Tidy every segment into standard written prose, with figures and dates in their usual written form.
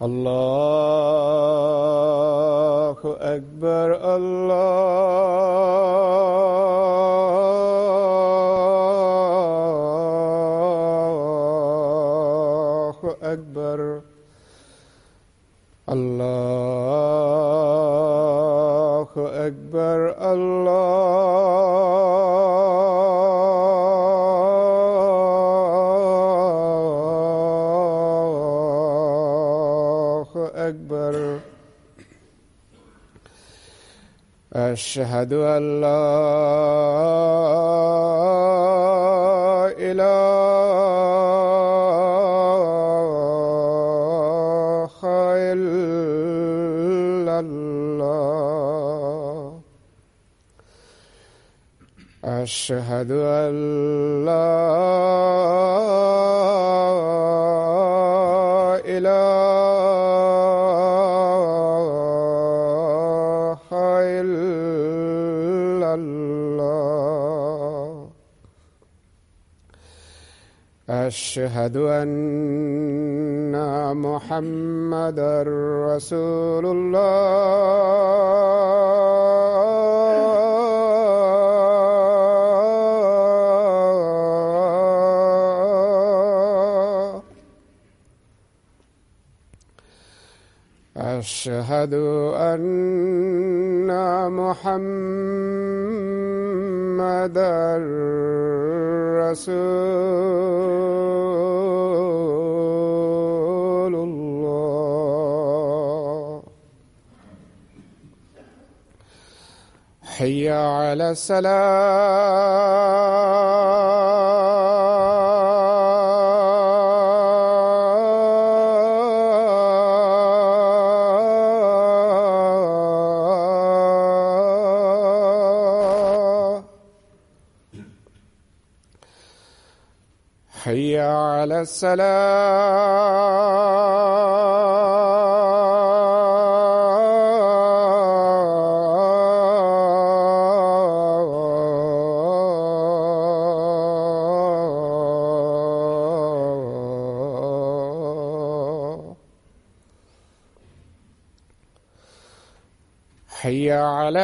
الله أكبر الله أكبر الله أكبر الله أكبر. أشهد أن لا إله إلا الله. أشهد أن لا إله إلا الله. أشهد أن محمدًا رسول الله. أشهد أن محمدًا رسول الله. حي على الصلاة. حي على الصلاة. حي على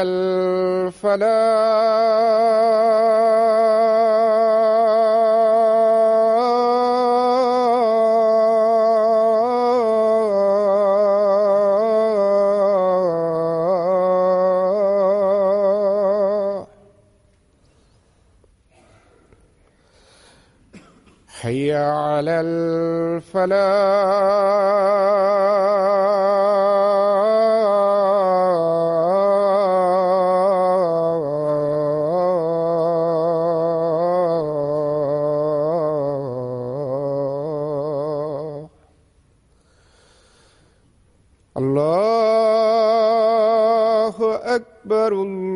الفلاح. حي على الفلاح. الله أكبر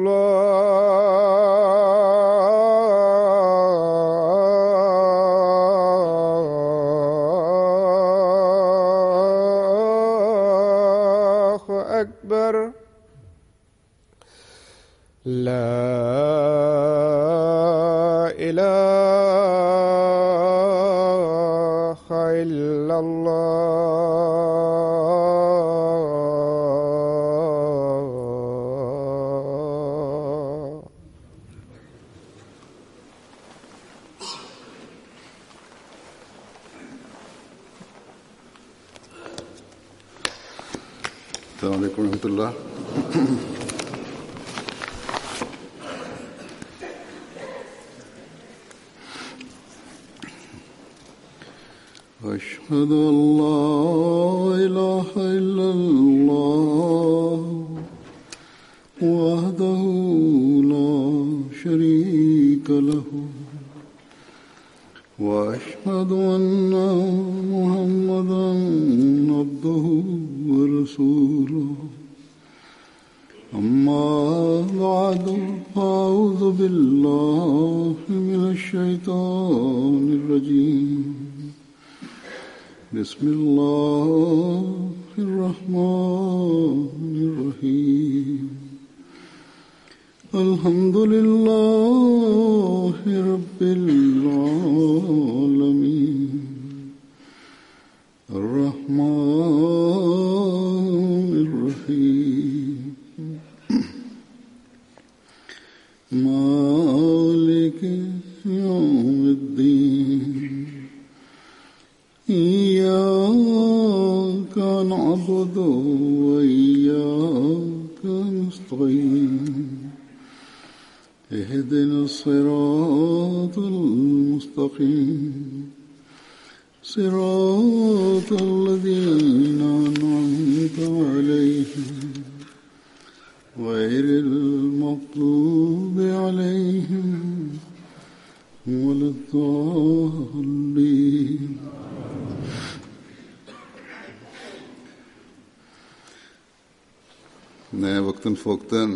الله أكبر. لا إله إلا الله. السلام عليكم ورحمة الله. أشهد أن لا إله إلا الله وحده لا شريك له وأشهد أن محمدًا عبده ورسوله. أما بعد فأعوذ بالله من الشيطان الرجيم. بسم الله الرحمن الرحيم. الحمد لله رب العالمين الرحمن اهدنا الصراط المستقيم صراط الذين أنعمت عليهم غير المغضوب عليهم ولا الضالين. میں وقتاً فوقتاً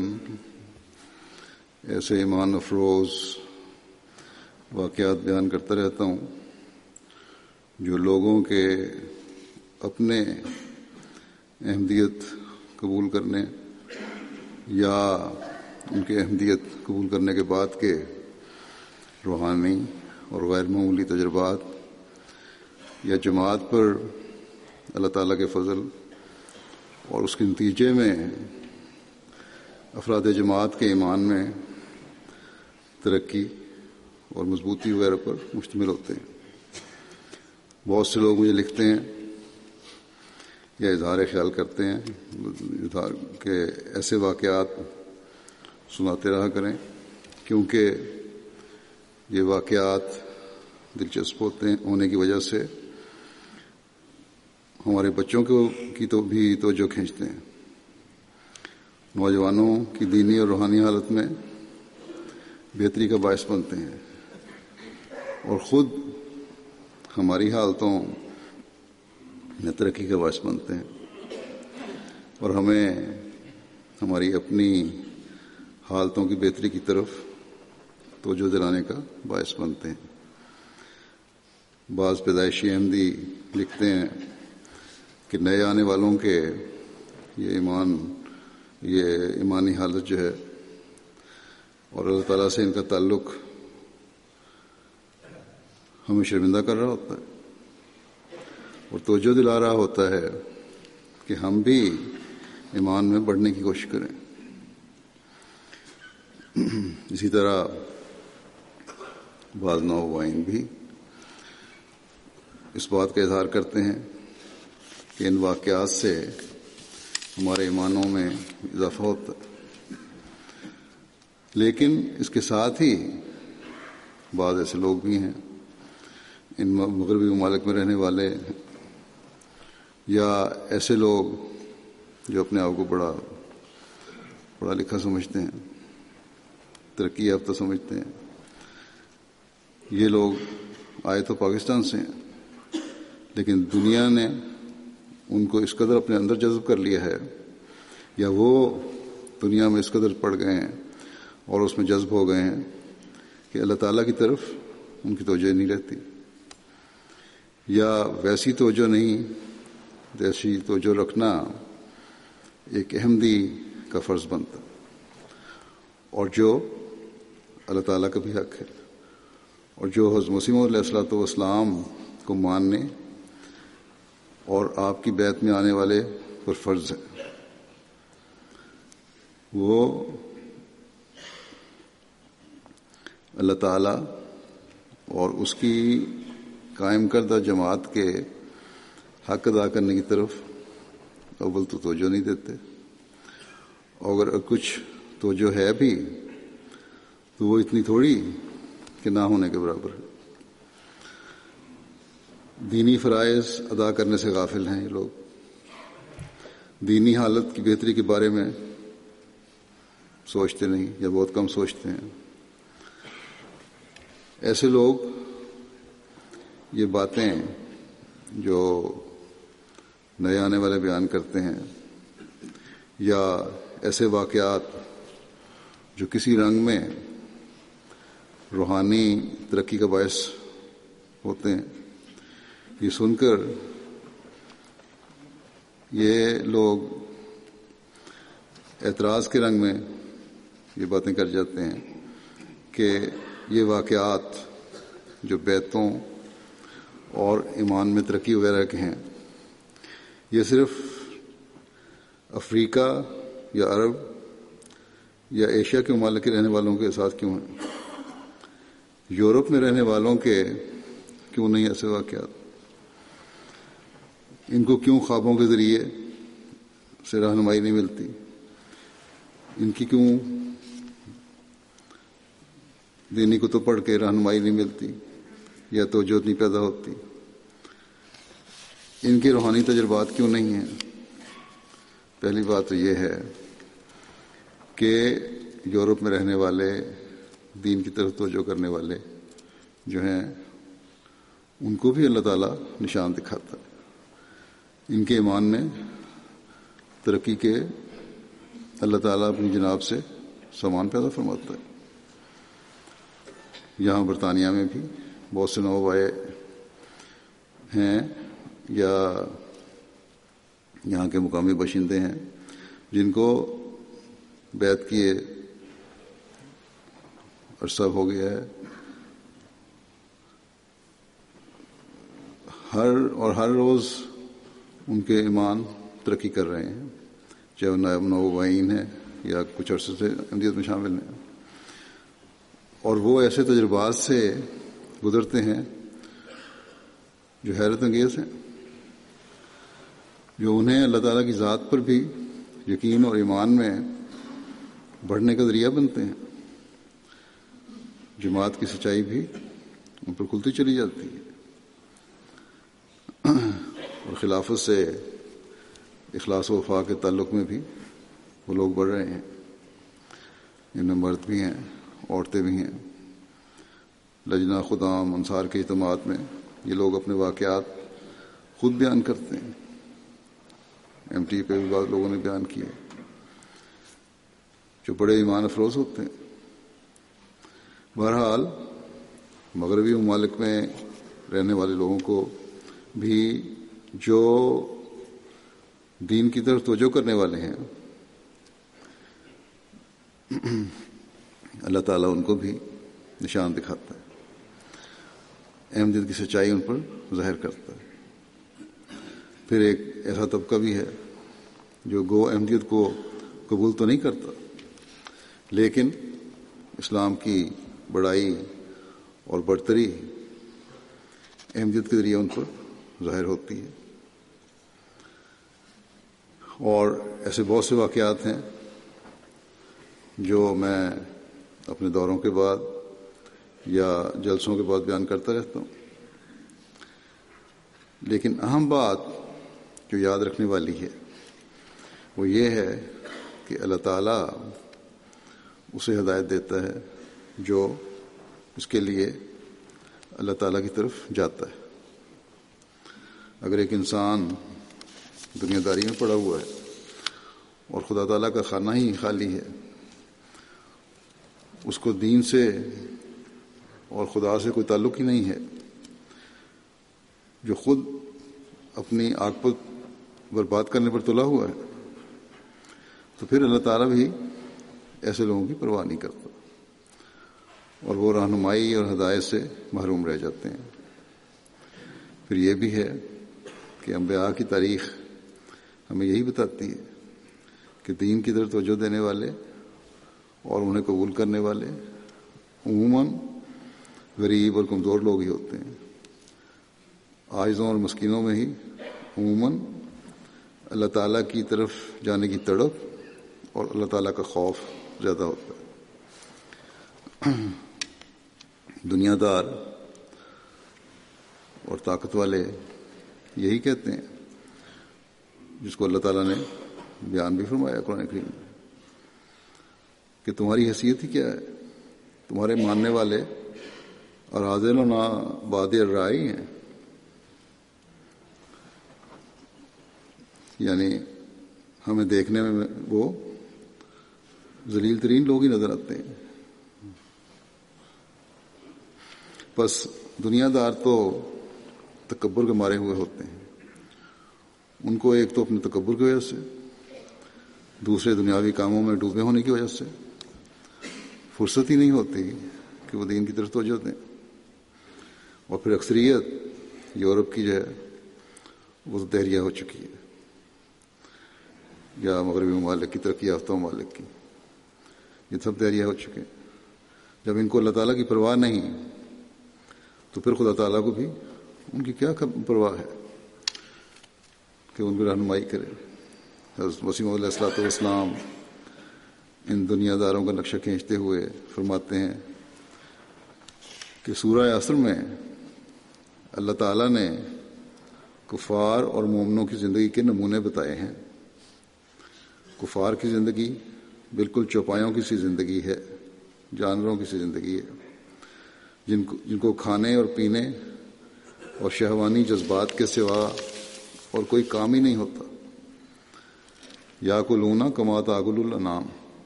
ایسے ایمان افروز واقعات بیان کرتا رہتا ہوں جو لوگوں کے اپنے احمدیت قبول کرنے یا ان کے احمدیت قبول کرنے کے بعد کے روحانی اور غیر معمولی تجربات یا جماعت پر اللہ تعالیٰ کے فضل اور اس کے نتیجے میں افراد جماعت کے ایمان میں ترقی اور مضبوطی وغیرہ پر مشتمل ہوتے ہیں. بہت سے لوگ مجھے لکھتے ہیں یا اظہار خیال کرتے ہیں کہ ایسے واقعات سناتے رہا کریں کیونکہ یہ واقعات دلچسپ ہونے کی وجہ سے ہمارے بچوں کی تو بھی توجہ کھینچتے ہیں، نوجوانوں کی دینی اور روحانی حالت میں بہتری کا باعث بنتے ہیں اور خود ہماری حالتوں میں ترقی کا باعث بنتے ہیں اور ہمیں ہماری اپنی حالتوں کی بہتری کی طرف توجہ دلانے کا باعث بنتے ہیں. بعض پیدائشی احمدی لکھتے ہیں کہ نئے آنے والوں کے یہ ایمانی حالت جو ہے اور اللہ تعالیٰ سے ان کا تعلق ہمیں شرمندہ کر رہا ہوتا ہے اور توجہ دلا رہا ہوتا ہے کہ ہم بھی ایمان میں بڑھنے کی کوشش کریں. اسی طرح بعض نوجوان بھی اس بات کا اظہار کرتے ہیں کہ ان واقعات سے ہمارے ایمانوں میں اضافہ ہوتا ہے، لیکن اس کے ساتھ ہی بعض ایسے لوگ بھی ہیں ان مغربی ممالک میں رہنے والے یا ایسے لوگ جو اپنے آپ کو بڑا پڑھا لکھا سمجھتے ہیں، ترقی یافتہ سمجھتے ہیں. یہ لوگ آئے تو پاکستان سے ہیں لیکن دنیا نے ان کو اس قدر اپنے اندر جذب کر لیا ہے یا وہ دنیا میں اس قدر پڑ گئے ہیں اور اس میں جذب ہو گئے ہیں کہ اللہ تعالیٰ کی طرف ان کی توجہ نہیں رہتی یا ویسی توجہ نہیں جیسی توجہ رکھنا ایک احمدی کا فرض بنتا اور جو اللہ تعالیٰ کا بھی حق ہے اور جو حضرت مسیح علیہ الصلوۃ والسلام کو ماننے اور آپ کی بیعت میں آنے والے پر فرض ہے. وہ اللہ تعالیٰ اور اس کی قائم کردہ جماعت کے حق ادا کرنے کی طرف اول تو توجہ نہیں دیتے اور اگر کچھ توجہ ہے بھی تو وہ اتنی تھوڑی کہ نہ ہونے کے برابر ہے. دینی فرائض ادا کرنے سے غافل ہیں یہ لوگ، دینی حالت کی بہتری کے بارے میں سوچتے نہیں یا بہت کم سوچتے ہیں. ایسے لوگ یہ باتیں جو نئے آنے والے بیان کرتے ہیں یا ایسے واقعات جو کسی رنگ میں روحانی ترقی کا باعث ہوتے ہیں، یہ سن کر یہ لوگ اعتراض کے رنگ میں یہ باتیں کر جاتے ہیں کہ یہ واقعات جو بیتوں اور ایمان میں ترقی وغیرہ کے ہیں یہ صرف افریقہ یا عرب یا ایشیا کے ممالک کے رہنے والوں کے ساتھ کیوں ہیں؟ یورپ میں رہنے والوں کے کیوں نہیں ایسے واقعات؟ ان کو کیوں خوابوں کے ذریعے سے رہنمائی نہیں ملتی؟ ان کی کیوں دینی کتب پڑھ کے رہنمائی نہیں ملتی یا توجہ نہیں پیدا ہوتی. ان کے روحانی تجربات کیوں نہیں ہیں؟ پہلی بات تو یہ ہے کہ یورپ میں رہنے والے دین کی طرف توجہ کرنے والے جو ہیں ان کو بھی اللہ تعالیٰ نشان دکھاتا ہے. ان کے ایمان میں ترقی کے اللہ تعالیٰ اپنی جناب سے سامان پیدا فرماتا ہے. یہاں برطانیہ میں بھی بہت سے نوآبائے ہیں یا یہاں کے مقامی باشندے ہیں جن کو بیعت کیے عرصہ ہو گیا ہے. ہر روز ان کے ایمان ترقی کر رہے ہیں، چاہے وہ نائب نوآبائین ہیں یا کچھ عرصے سے احمدیت میں شامل ہیں. اور وہ ایسے تجربات سے گزرتے ہیں جو حیرت انگیز ہیں، جو انہیں اللہ تعالیٰ کی ذات پر بھی یقین اور ایمان میں بڑھنے کا ذریعہ بنتے ہیں. جماعت کی سچائی بھی ان پر کھلتی چلی جاتی ہے اور خلافت سے اخلاص و وفا کے تعلق میں بھی وہ لوگ بڑھ رہے ہیں. ان میں مرد بھی ہیں، عورتیں بھی ہیں. لجنہ خدام انصار کے اجتماعات میں یہ لوگ اپنے واقعات خود بیان کرتے ہیں. MT پہ بھی بعض لوگوں نے بیان کیے جو بڑے ایمان افروز ہوتے ہیں. بہرحال مغربی ممالک میں رہنے والے لوگوں کو بھی جو دین کی طرف توجہ کرنے والے ہیں اللہ تعالیٰ ان کو بھی نشان دکھاتا ہے، احمدیت کی سچائی ان پر ظاہر کرتا ہے. پھر ایک ایسا طبقہ بھی ہے جو گو احمدیت کو قبول تو نہیں کرتا لیکن اسلام کی بڑائی اور برتری احمدیت کے ذریعے ان پر ظاہر ہوتی ہے. اور ایسے بہت سے واقعات ہیں جو میں اپنے دوروں کے بعد یا جلسوں کے بعد بیان کرتا رہتا ہوں. لیکن اہم بات جو یاد رکھنے والی ہے وہ یہ ہے کہ اللہ تعالیٰ اسے ہدایت دیتا ہے جو اس کے لیے اللہ تعالیٰ کی طرف جاتا ہے. اگر ایک انسان دنیا داری میں پڑا ہوا ہے اور خدا تعالیٰ کا خانہ ہی خالی ہے، اس کو دین سے اور خدا سے کوئی تعلق ہی نہیں ہے، جو خود اپنی آگ پر برباد کرنے پر تلا ہوا ہے، تو پھر اللہ تعالیٰ بھی ایسے لوگوں کی پرواہ نہیں کرتا اور وہ رہنمائی اور ہدایت سے محروم رہ جاتے ہیں. پھر یہ بھی ہے کہ انبیاء کی تاریخ ہمیں یہی بتاتی ہے کہ دین کی طرف توجہ دینے والے اور انہیں قبول کرنے والے عموماً غریب اور کمزور لوگ ہی ہوتے ہیں. عاجزوں اور مسکینوں میں ہی عموماً اللہ تعالیٰ کی طرف جانے کی تڑپ اور اللہ تعالیٰ کا خوف زیادہ ہوتا ہے. دنیا دار اور طاقت والے یہی کہتے ہیں، جس کو اللہ تعالیٰ نے بیان بھی فرمایا قرآن کریم میں، کہ تمہاری حیثیت ہی کیا ہے، تمہارے ماننے والے اور حاضر و نا باد الرائی ہیں. یعنی ہمیں دیکھنے میں وہ ذلیل ترین لوگ ہی نظر آتے ہیں. بس دنیا دار تو تکبر کے مارے ہوئے ہوتے ہیں. ان کو ایک تو اپنے تکبر کی وجہ سے، دوسرے دنیاوی کاموں میں ڈوبے ہونے کی وجہ سے فرصت ہی نہیں ہوتی کہ وہ دین کی طرف توجہ دیں. اور پھر اکثریت یورپ کی جو ہے وہ تو دہریہ ہو چکی ہے، یا مغربی ممالک کی ترقی یافتہ ممالک کی، یہ سب دہریہ ہو چکے. جب ان کو اللہ تعالیٰ کی پرواہ نہیں تو پھر خدا تعالیٰ کو بھی ان کی کیا پرواہ ہے کہ ان کی رہنمائی کرے. حضرت مسیح موعود علیہ الصلوۃ والسلام ان دنیا داروں کا نقشہ کھینچتے ہوئے فرماتے ہیں کہ سورہ عصر میں اللہ تعالیٰ نے کفار اور مومنوں کی زندگی کے نمونے بتائے ہیں. کفار کی زندگی بالکل چوپایوں کی سی زندگی ہے، جانوروں کی سی زندگی ہے، جن کو کھانے اور پینے اور شہوانی جذبات کے سوا اور کوئی کام ہی نہیں ہوتا. یاکلون کما تاکل الانعام،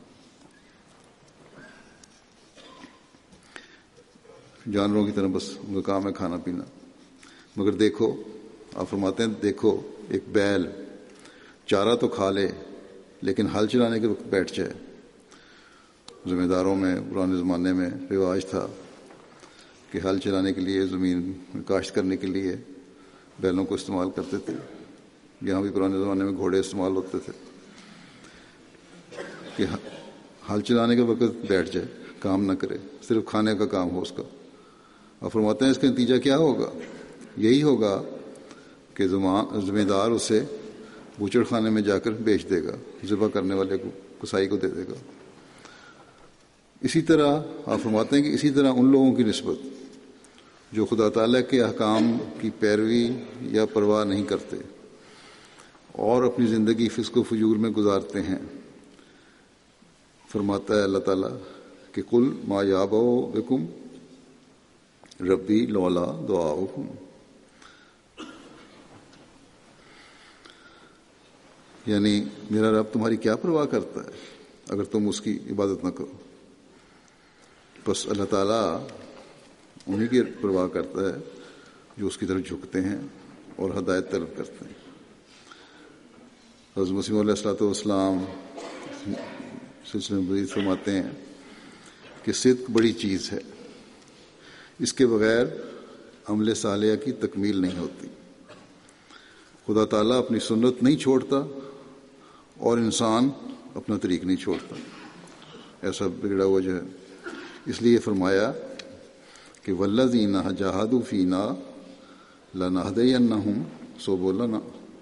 جانوروں کی طرح بس ان کا کام ہے کھانا پینا. مگر دیکھو، آپ فرماتے ہیں دیکھو ایک بیل چارہ تو کھا لے لیکن ہل چلانے کے وقت بیٹھ جائے. ذمہ داروں میں پرانے زمانے میں رواج تھا کہ ہل چلانے کے لیے، زمین کاشت کرنے کے لیے بیلوں کو استعمال کرتے تھے. یہاں بھی پرانے زمانے میں گھوڑے استعمال ہوتے تھے کہ ہل چلانے کے وقت بیٹھ جائے، کام نہ کرے، صرف کھانے کا کام ہو اس کا. اور فرماتے ہیں اس کا نتیجہ کیا ہوگا؟ یہی ہوگا کہ ذمہ دار اسے بوچڑ خانے میں جا کر بیچ دے گا، ذبح کرنے والے کو، کسائی کو دے دے گا. اسی طرح آپ فرماتے ہیں کہ اسی طرح ان لوگوں کی نسبت جو خدا تعالیٰ کے احکام کی پیروی یا پرواہ نہیں کرتے اور اپنی زندگی فسق و فجور میں گزارتے ہیں، فرماتا ہے اللہ تعالیٰ کہ قل ما یابع بکم ربی لولا دعاؤکم، یعنی میرا رب تمہاری کیا پرواہ کرتا ہے اگر تم اس کی عبادت نہ کرو. بس اللہ تعالیٰ انہی کی پرواہ کرتا ہے جو اس کی طرف جھکتے ہیں اور ہدایت طلب کرتے ہیں. حضرت مسیح علیہ الصلوۃ والسلام سلسلہ مزید فرماتے ہیں کہ صدق بڑی چیز ہے، اس کے بغیر عمل صالحہ کی تکمیل نہیں ہوتی. خدا تعالیٰ اپنی سنت نہیں چھوڑتا اور انسان اپنا طریق نہیں چھوڑتا، ایسا بگڑا ہوا جو ہے. اس لیے فرمایا کہ والذین جاہدوا فینا لنہدینہم سبلنا،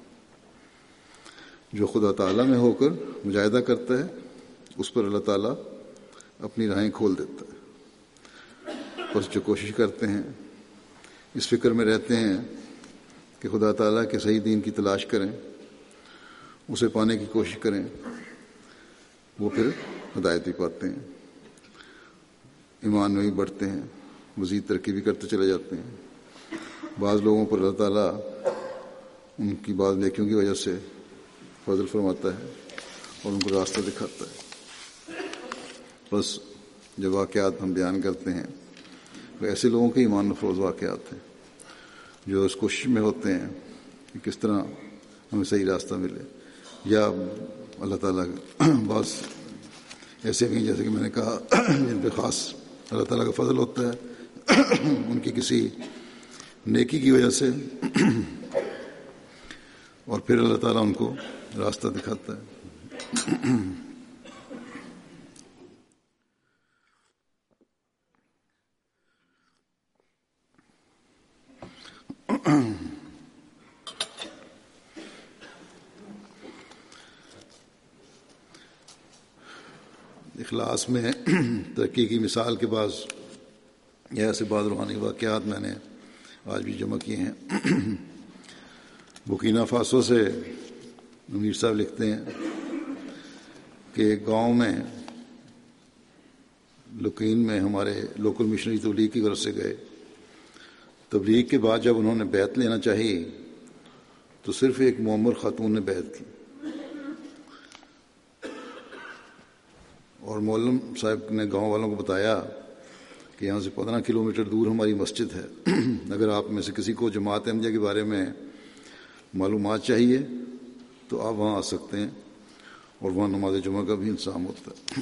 جو خدا تعالیٰ میں ہو کر مجاہدہ کرتا ہے اس پر اللہ تعالیٰ اپنی راہیں کھول دیتا ہے. بس جو کوشش کرتے ہیں، اس فکر میں رہتے ہیں کہ خدا تعالیٰ کے صحیح دین کی تلاش کریں، اسے پانے کی کوشش کریں، وہ پھر ہدایت بھی پاتے ہیں، ایمان میں بھی بڑھتے ہیں، مزید ترقی بھی کرتے چلے جاتے ہیں. بعض لوگوں پر اللہ تعالیٰ ان کی بعض نیکیوں کی وجہ سے فضل فرماتا ہے اور ان کو راستہ دکھاتا ہے. بس جو واقعات ہم بیان کرتے ہیں وہ ایسے لوگوں کے ایمان افروز واقعات ہیں جو اس کوشش میں ہوتے ہیں کہ کس طرح ہمیں صحیح راستہ ملے. یا اللہ تعالیٰ بعض ایسے بھی جیسے کہ میں نے کہا جن پہ خاص اللہ تعالیٰ کا فضل ہوتا ہے، ان کی کسی نیکی کی وجہ سے، اور پھر اللہ تعالیٰ ان کو راستہ دکھاتا ہے. اخلاص میں ترقی کی مثال کے بعض ایسے بعض روحانی واقعات میں نے آج بھی جمع کیے ہیں. بورکینا فاسو سے امیر صاحب لکھتے ہیں کہ ایک گاؤں میں لکین میں ہمارے لوکل مشنری تبلیغ کی غرض سے گئے. تبلیغ کے بعد جب انہوں نے بیعت لینا چاہی تو صرف ایک معمر خاتون نے بیعت کی، اور مولم صاحب نے گاؤں والوں کو بتایا کہ یہاں سے 15 کلومیٹر دور ہماری مسجد ہے، اگر آپ میں سے کسی کو جماعت احمدیہ کے بارے میں معلومات چاہیے تو آپ وہاں آ سکتے ہیں، اور وہاں نماز جمعہ کا بھی انتظام ہوتا ہے.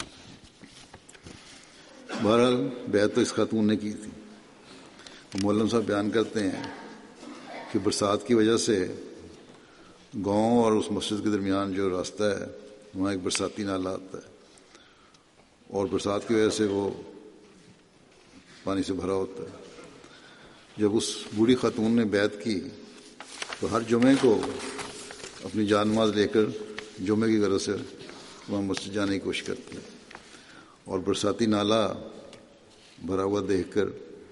بہرحال بیعت تو اس خاتون نے کی تھی. مولم صاحب بیان کرتے ہیں کہ برسات کی وجہ سے گاؤں اور اس مسجد کے درمیان جو راستہ ہے وہاں ایک برساتی نالا آتا ہے، اور برسات کی وجہ سے وہ پانی سے بھرا ہوتا ہے. جب اس بوڑھی خاتون نے بیعت کی تو ہر جمعے کو اپنی جان ماز لے کر جمعے کی غرض سے وہاں مسجد جانے کی کوشش کرتی ہے، اور برساتی نالا بھرا ہوا دیکھ کر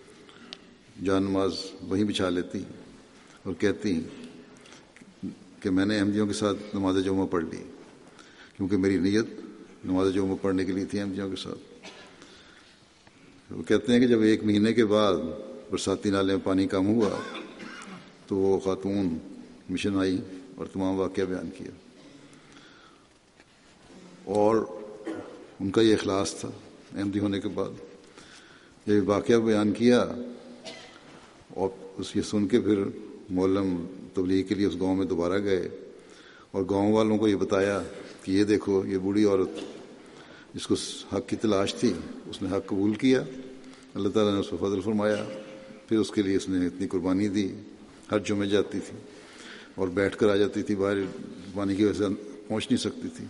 جان نماز وہیں بچھا لیتی اور کہتی کہ میں نے احمدیوں کے ساتھ نماز جمعہ پڑھ لی، کیونکہ میری نیت نماز جمعہ پڑھنے کے لیے تھی احمدیوں کے ساتھ۔ وہ کہتے ہیں کہ جب 1 مہینے کے بعد برساتی نالے میں پانی کم ہوا تو وہ خاتون مشن آئی اور تمام واقعہ بیان کیا، اور ان کا یہ اخلاص تھا احمدی ہونے کے بعد۔ جب یہ واقعہ بیان کیا اور اس یہ سن کے پھر مولم تبلیغ کے لیے اس گاؤں میں دوبارہ گئے اور گاؤں والوں کو یہ بتایا کہ یہ دیکھو یہ بوڑھی عورت جس کو حق کی تلاش تھی اس نے حق قبول کیا، اللہ تعالیٰ نے اس پر فضل فرمایا، پھر اس کے لیے اس نے اتنی قربانی دی، ہر جمعے جاتی تھی اور بیٹھ کر آ جاتی تھی، باہر پانی کی وجہ سے پہنچ نہیں سکتی تھی،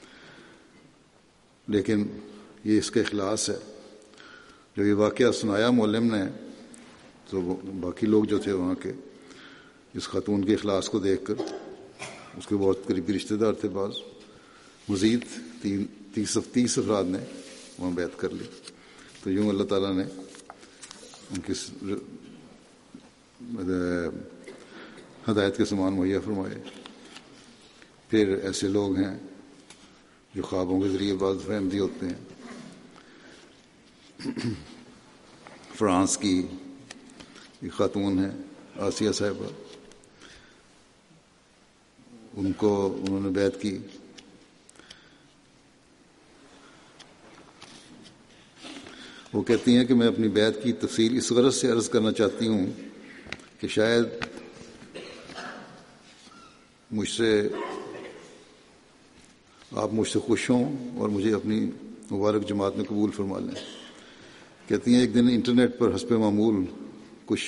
لیکن یہ اس کا اخلاص ہے۔ جب یہ واقعہ سنایا مولم نے تو باقی لوگ جو تھے وہاں کے اس خاتون کے اخلاص کو دیکھ کر، اس کے بہت قریبی رشتہ دار تھے بعض، مزید 30 افراد نے وہاں بیعت کر لی۔ تو یوں اللہ تعالیٰ نے ان کی ہدایت کے سامان مہیا فرمائے۔ پھر ایسے لوگ ہیں جو خوابوں کے ذریعے بعض فہمدی ہوتے ہیں۔ فرانس کی ایک خاتون ہے آسیہ صاحبہ، انہوں نے بیعت کی۔ وہ کہتی ہیں کہ میں اپنی بیعت کی تفصیل اس غرض سے عرض کرنا چاہتی ہوں کہ شاید آپ مجھ سے خوش ہوں اور مجھے اپنی مبارک جماعت میں قبول فرما لیں۔ کہتی ہیں ایک دن انٹرنیٹ پر حسب معمول کچھ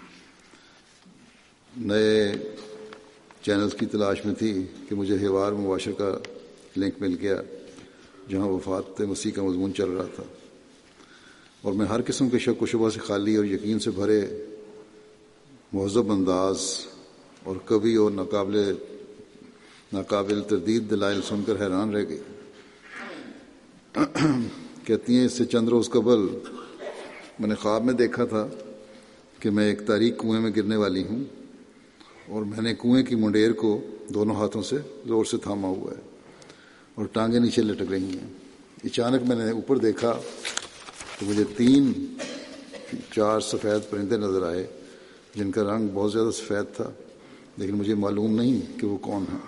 نئے چینلز کی تلاش میں تھی کہ مجھے حوار مباشر کا لنک مل گیا جہاں وفات مسیح کا مضمون چل رہا تھا، اور میں ہر قسم کے شک و شبہ سے خالی اور یقین سے بھرے مہذب انداز اور کبھی اور ناقابل تردید دلائل سن کر حیران رہ گئی۔ کہتی ہیں اس سے چند روز قبل میں نے خواب میں دیکھا تھا کہ میں ایک تاریک کنویں میں گرنے والی ہوں اور میں نے کنویں کی منڈیر کو دونوں ہاتھوں سے زور سے تھاما ہوا ہے اور ٹانگیں نیچے لٹک رہی ہیں۔ اچانک میں نے اوپر دیکھا تو مجھے 3-4 سفید پرندے نظر آئے جن کا رنگ بہت زیادہ سفید تھا، لیکن مجھے معلوم نہیں کہ وہ کون ہیں۔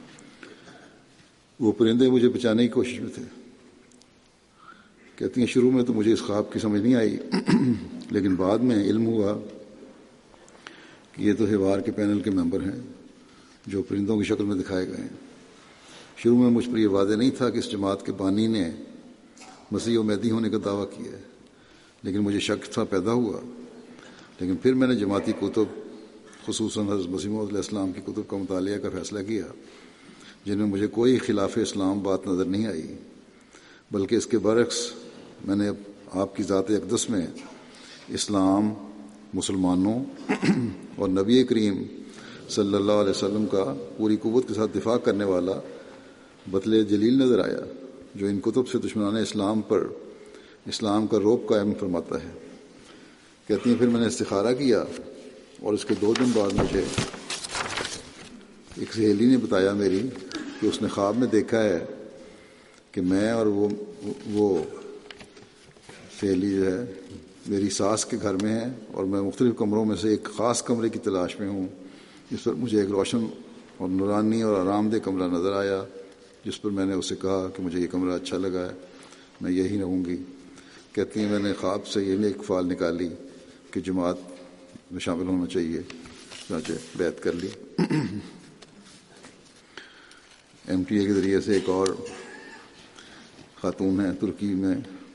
وہ پرندے مجھے بچانے کی کوشش میں تھے۔ کہتی ہیں شروع میں تو مجھے اس خواب کی سمجھ نہیں آئی، لیکن بعد میں علم ہوا کہ یہ تو حوار کے پینل کے ممبر ہیں جو پرندوں کی شکل میں دکھائے گئے ہیں۔ شروع میں مجھ پر یہ واضح نہیں تھا کہ اس جماعت کے بانی نے مسیح و مہدی ہونے کا دعویٰ کیا ہے، لیکن مجھے شک تھا پیدا ہوا۔ لیکن پھر میں نے جماعتی کتب خصوصاً حضرت مسیح موعود علیہ السلام کی کتب کا مطالعہ کا فیصلہ کیا، جن میں مجھے کوئی خلاف اسلام بات نظر نہیں آئی، بلکہ اس کے برعکس میں نے آپ کی ذات اقدس میں اسلام، مسلمانوں اور نبی کریم صلی اللہ علیہ وسلم کا پوری قوت کے ساتھ دفاع کرنے والا بطل جلیل نظر آیا، جو ان کتب سے دشمنان اسلام پر اسلام کا رعب قائم فرماتا ہے۔ کہتی ہیں پھر میں نے استخارہ کیا اور اس کے 2 دن بعد مجھے ایک سہیلی نے بتایا میری کہ اس نے خواب میں دیکھا ہے کہ میں اور وہ سہیلی جو ہے میری ساس کے گھر میں ہے اور میں مختلف کمروں میں سے ایک خاص کمرے کی تلاش میں ہوں، جس پر مجھے ایک روشن اور نورانی اور آرام دہ کمرہ نظر آیا، جس پر میں نے اسے کہا کہ مجھے یہ کمرہ اچھا لگا ہے، میں یہی رہوں گی۔ کہتی ہیں میں نے خواب سے یہ ایک فال نکالی کہ جماعت میں شامل ہونا چاہیے، چنانچہ بیعت کر لی۔ MTA کے ذریعے سے ایک اور خاتون ہیں ترکی میں،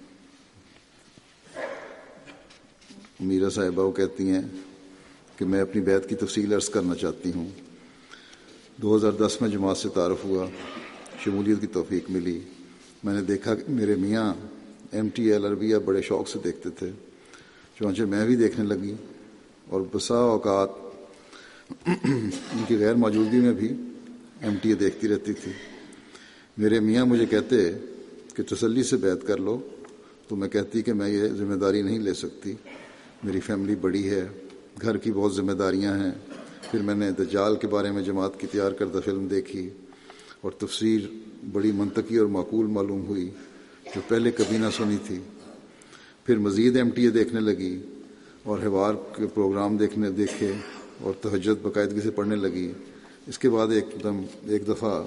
میرا صاحبہ، وہ کہتی ہیں کہ میں اپنی بیعت کی تفصیل عرض کرنا چاہتی ہوں۔ 2010 میں جماعت سے تعارف ہوا، شمولیت کی توفیق ملی۔ میں نے دیکھا کہ میرے میاں MTA العربیہ بڑے شوق سے دیکھتے تھے، چنانچہ میں بھی دیکھنے لگی اور بسا اوقات ان کی غیر موجودگی میں بھی MTA دیکھتی رہتی تھی۔ میرے میاں مجھے کہتے کہ تسلی سے بیعت کر لو، تو میں کہتی کہ میں یہ ذمہ داری نہیں لے سکتی، میری فیملی بڑی ہے، گھر کی بہت ذمہ داریاں ہیں۔ پھر میں نے دجال کے بارے میں جماعت کی تیار کردہ فلم دیکھی اور تفسیر بڑی منطقی اور معقول معلوم ہوئی جو پہلے کبھی نہ سنی تھی۔ پھر مزید MTA دیکھنے لگی اور حوار کے پروگرام دیکھے اور تہجد باقاعدگی سے پڑھنے لگی۔ اس کے بعد ایک دفعہ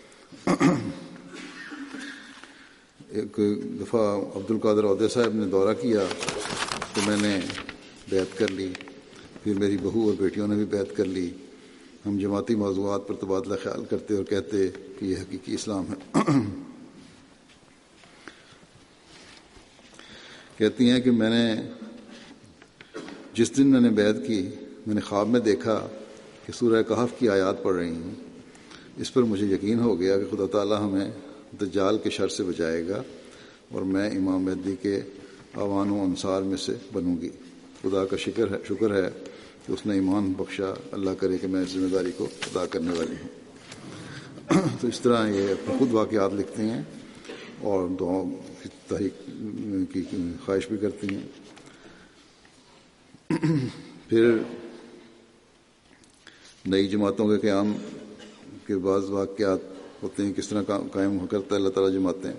عبد القادر عودے صاحب نے دورہ کیا تو میں نے بیعت کر لی۔ پھر میری بہو اور بیٹیوں نے بھی بیعت کر لی۔ ہم جماعتی موضوعات پر تبادلہ خیال کرتے اور کہتے کہ یہ حقیقی اسلام ہے۔ کہتی ہیں کہ جس دن میں نے بیعت کی، میں نے خواب میں دیکھا کہ سورہ کہف کی آیات پڑھ رہی ہوں۔ اس پر مجھے یقین ہو گیا کہ خدا تعالیٰ ہمیں دجال کے شر سے بچائے گا اور میں امام مہدی کے اعوان و انصار میں سے بنوں گی۔ خدا کا شکر ہے کہ اس نے ایمان بخشا۔ اللہ کرے کہ میں اس ذمہ داری کو ادا کرنے والی ہوں۔ تو اس طرح یہ خود واقعات لکھتے ہیں اور دعا کی تحریک کی خواہش بھی کرتی ہیں۔ پھر نئی جماعتوں کے قیام کے بعض واقعات ہوتے ہیں، کس طرح قائم کرتا ہے اللہ تعالیٰ جماعتیں۔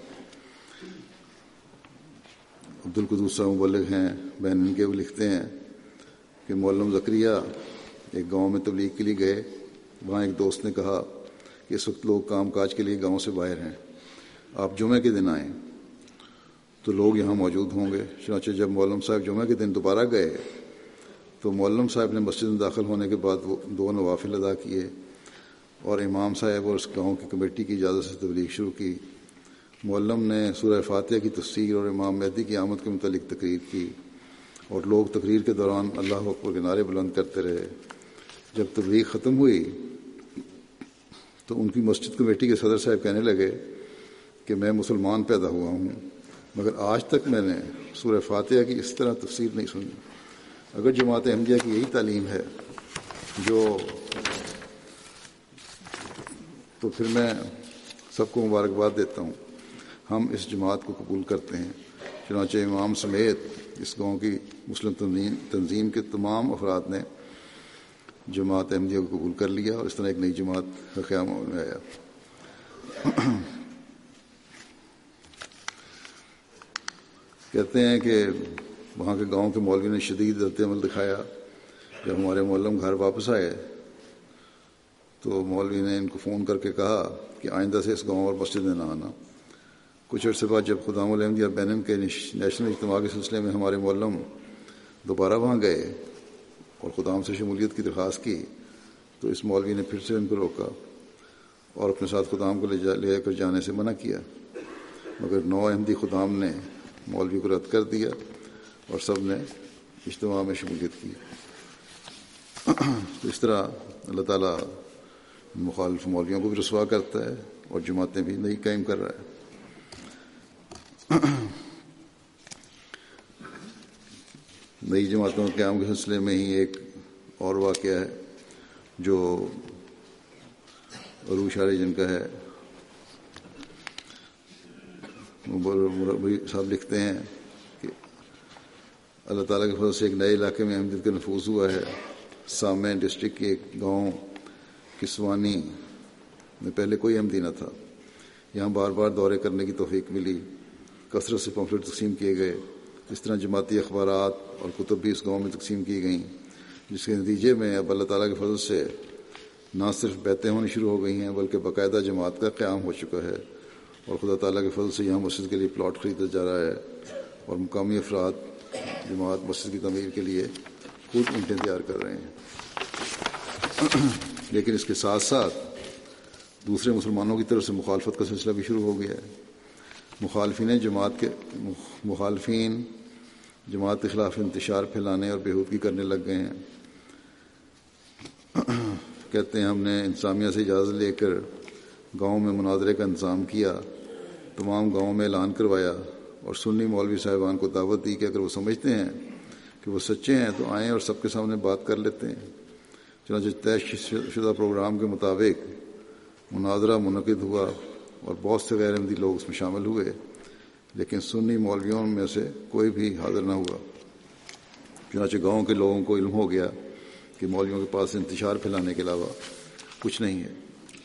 عبدالقدوس صاحب مبلغ ہیں، بہن ان کے وہ لکھتے ہیں کہ معلم زکریا ایک گاؤں میں تبلیغ کے لیے گئے۔ وہاں ایک دوست نے کہا کہ اس وقت لوگ کام کاج کے لیے گاؤں سے باہر ہیں، آپ جمعہ کے دن آئیں تو لوگ یہاں موجود ہوں گے۔ چنانچہ جب معلم صاحب جمعہ کے دن دوبارہ گئے تو معلم صاحب نے مسجد میں داخل ہونے کے بعد وہ 2 نوافل ادا کیے اور امام صاحب اور اس گاؤں کی کمیٹی کی اجازت سے تبلیغ شروع کی۔ معلم نے سورہ فاتحہ کی تفسیر اور امام مہدی کی آمد کے متعلق تقریر کی اور لوگ تقریر کے دوران اللہ اکبر کے نعرے بلند کرتے رہے۔ جب تبلیغ ختم ہوئی تو ان کی مسجد کمیٹی کے صدر صاحب کہنے لگے کہ میں مسلمان پیدا ہوا ہوں، مگر آج تک میں نے سورہ فاتحہ کی اس طرح تفسیر نہیں سنی۔ اگر جماعت احمدیہ کی یہی تعلیم ہے تو پھر میں سب کو مبارکباد دیتا ہوں۔ ہم اس جماعت کو قبول کرتے ہیں۔ چنانچہ امام سمیت اس گاؤں کی مسلم تنظیم کے تمام افراد نے جماعت احمدیہ کو قبول کر لیا اور اس طرح ایک نئی جماعت کا قیام میں آیا۔ کہتے ہیں کہ وہاں کے گاؤں کے مولوی نے شدید رد عمل دکھایا۔ جب ہمارے معلم گھر واپس آئے تو مولوی نے ان کو فون کر کے کہا کہ آئندہ سے اس گاؤں اور مسجد میں نہ آنا۔ کچھ عرصے بعد جب خدام الاحمدیہ بینن کے نیشنل اجتماع کے سلسلے میں ہمارے معلم دوبارہ وہاں گئے اور خدام سے شمولیت کی درخواست کی تو اس مولوی نے پھر سے ان کو روکا اور اپنے ساتھ خدام کو لے کر جانے سے منع کیا، مگر نو احمدی خدام نے مولوی کو رد کر دیا اور سب نے اجتماع میں شمولیت کی۔ تو اس طرح اللہ تعالیٰ مخالف مولویوں کو بھی رسوا کرتا ہے اور جماعتیں بھی نئی قائم کر رہا ہے۔ نئی جماعتوں کے قیام کے سلسلے میں ہی ایک اور واقعہ ہے جو عروج شاری جن کا ہے۔ مربی صاحب لکھتے ہیں کہ اللہ تعالیٰ کے فضل سے ایک نئے علاقے میں احمدیت کا نفوذ ہوا ہے۔ سامع ڈسٹرکٹ کے ایک گاؤں کسوانی میں پہلے کوئی احمدی نہ تھا۔ یہاں بار بار دورے کرنے کی توفیق ملی، کثرت سے پمفلٹ تقسیم کیے گئے۔ اس طرح جماعتی اخبارات اور کتب بھی اس گاؤں میں تقسیم کی گئیں، جس کے نتیجے میں اب اللہ تعالیٰ کے فضل سے نہ صرف بیعتیں ہونی شروع ہو گئی ہیں بلکہ باقاعدہ جماعت کا قیام ہو چکا ہے، اور خدا تعالیٰ کے فضل سے یہاں مسجد کے لیے پلاٹ خریدا جا رہا ہے اور مقامی افراد جماعت مسجد کی تعمیر کے لیے خود اینٹیں تیار کر رہے ہیں۔ لیکن اس کے ساتھ ساتھ دوسرے مسلمانوں کی طرف سے مخالفت کا سلسلہ بھی شروع ہو گیا ہے۔ مخالفین جماعت کے خلاف انتشار پھیلانے اور بےہودگی کرنے لگ گئے ہیں۔ کہتے ہیں ہم نے انتظامیہ سے اجازت لے کر گاؤں میں مناظرے کا انتظام کیا، تمام گاؤں میں اعلان کروایا اور سنی مولوی صاحبان کو دعوت دی کہ اگر وہ سمجھتے ہیں کہ وہ سچے ہیں تو آئیں اور سب کے سامنے بات کر لیتے ہیں۔ چنانچہ طے شدہ پروگرام کے مطابق مناظرہ منعقد ہوا اور بہت سے غیر احمدی لوگ اس میں شامل ہوئے، لیکن سنی مولویوں میں سے کوئی بھی حاضر نہ ہوا۔ چنانچہ گاؤں کے لوگوں کو علم ہو گیا کہ مولویوں کے پاس انتشار پھیلانے کے علاوہ کچھ نہیں ہے۔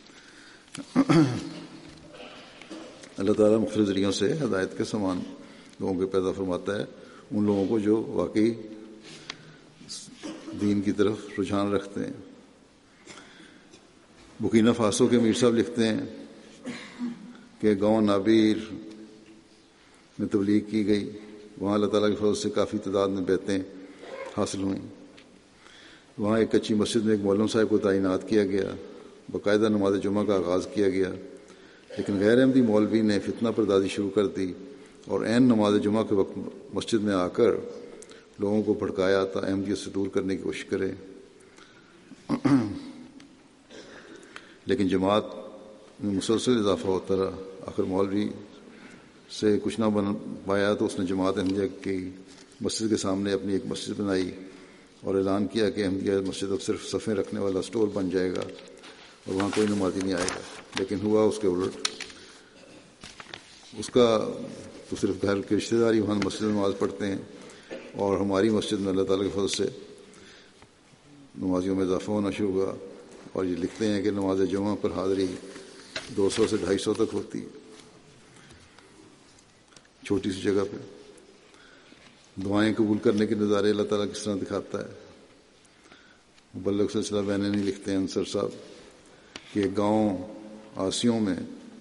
اللہ تعالیٰ مختلف ذریعوں سے ہدایت کے سامان لوگوں کے پیدا فرماتا ہے، ان لوگوں کو جو واقعی دین کی طرف رجحان رکھتے ہیں۔ بکینا فاسو کے میر صاحب لکھتے ہیں کہ گاؤں نابیر میں تبلیغ کی گئی، وہاں اللہ تعالیٰ کے فضل سے کافی تعداد میں بیعتیں حاصل ہوئیں۔ وہاں ایک کچی مسجد میں ایک مولوی صاحب کو تعینات کیا گیا، باقاعدہ نماز جمعہ کا آغاز کیا گیا، لیکن غیر احمدی مولوی نے فتنہ پردازی شروع کر دی اور عین نماز جمعہ کے وقت مسجد میں آ کر لوگوں کو بھڑکایا تا احمدیت سے دور کرنے کی کوشش کرے، لیکن جماعت میں مسلسل اضافہ ہوتا رہا۔ آخر مولوی سے کچھ نہ بن پایا تو اس نے جماعت احمدیہ کی مسجد کے سامنے اپنی ایک مسجد بنائی اور اعلان کیا کہ احمدیہ مسجد اب صرف صفیں رکھنے والا سٹور بن جائے گا اور وہاں کوئی نمازی نہیں آئے گا۔ لیکن ہوا اس کے الٹ، اس کا تو صرف گھر کے رشتہ داری وہاں مسجد میں نماز پڑھتے ہیں، اور ہماری مسجد میں اللہ تعالیٰ کے فضل سے نمازیوں میں اضافہ ہونا شروع ہوا، اور یہ لکھتے ہیں کہ نماز جمعہ پر حاضری 200 سے 250 تک ہوتی ہے، چھوٹی سی جگہ پہ۔ دعائیں قبول کرنے کے نظارے اللہ تعالیٰ کس طرح دکھاتا ہے۔ مبلغ سلسلہ بینانی لکھتے ہیں انصر صاحب کہ ایک گاؤں آسیوں میں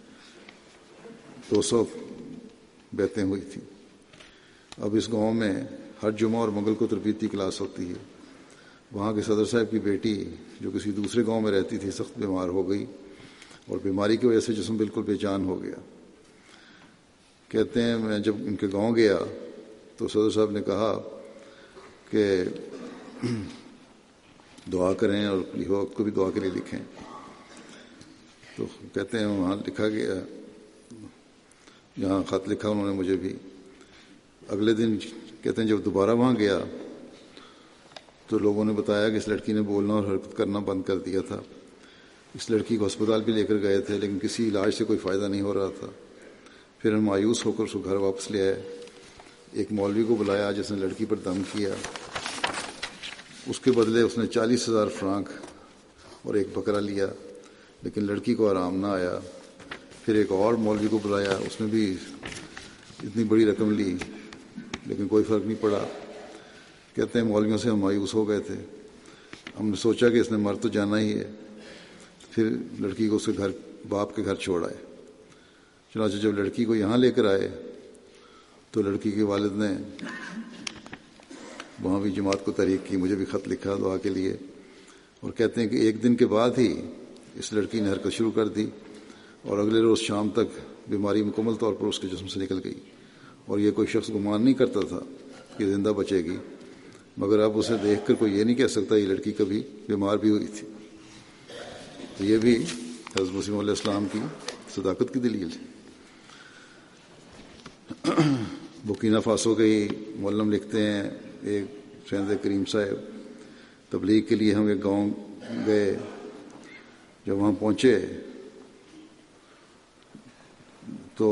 200 بیعتیں ہوئی تھیں۔ اب اس گاؤں میں ہر جمعہ اور منگل کو تربیتی کلاس ہوتی ہے۔ وہاں کے صدر صاحب کی بیٹی جو کسی دوسرے گاؤں میں رہتی تھی سخت بیمار ہو گئی اور بیماری کی وجہ سے جسم بالکل بے جان ہو گیا۔ کہتے ہیں میں جب ان کے گاؤں گیا تو صدر صاحب نے کہا کہ دعا کریں اور وقت کو بھی دعا کے لیے لکھیں۔ تو کہتے ہیں وہاں لکھا گیا، یہاں خط لکھا انہوں نے مجھے بھی۔ اگلے دن کہتے ہیں جب دوبارہ وہاں گیا تو لوگوں نے بتایا کہ اس لڑکی نے بولنا اور حرکت کرنا بند کر دیا تھا۔ اس لڑکی کو ہسپتال بھی لے کر گئے تھے لیکن کسی علاج سے کوئی فائدہ نہیں ہو رہا تھا۔ پھر ہم مایوس ہو کر اس کو گھر واپس لے آئے۔ ایک مولوی کو بلایا جس نے لڑکی پر دم کیا، اس کے بدلے اس نے 40,000 فرانک اور ایک بکرا لیا، لیکن لڑکی کو آرام نہ آیا۔ پھر ایک اور مولوی کو بلایا، اس نے بھی اتنی بڑی رقم لی لیکن کوئی فرق نہیں پڑا۔ کہتے ہیں مولویوں سے ہم مایوس ہو گئے تھے، ہم نے سوچا کہ اس نے مر تو جانا ہی ہے۔ پھر لڑکی کو اس کے گھر باپ کے گھر چھوڑ آئے۔ چنانچہ جب لڑکی کو یہاں لے کر آئے تو لڑکی کے والد نے وہاں بھی جماعت کو تحریک کی، مجھے بھی خط لکھا دعا کے لیے، اور کہتے ہیں کہ ایک دن کے بعد ہی اس لڑکی نے حرکت شروع کر دی اور اگلے روز شام تک بیماری مکمل طور پر اس کے جسم سے نکل گئی، اور یہ کوئی شخص گمان نہیں کرتا تھا کہ زندہ بچے گی، مگر اب اسے دیکھ کر کوئی یہ نہیں کہہ سکتا یہ لڑکی کبھی بیمار بھی ہوئی تھی۔ تو یہ بھی حضرت مسیح علیہ السلام کی صداقت کی دلیل ہے۔ بکینا فاسو کے ہی معلم لکھتے ہیں، ایک سیند کریم صاحب تبلیغ کے لیے ہم ایک گاؤں گئے۔ جب وہاں پہنچے تو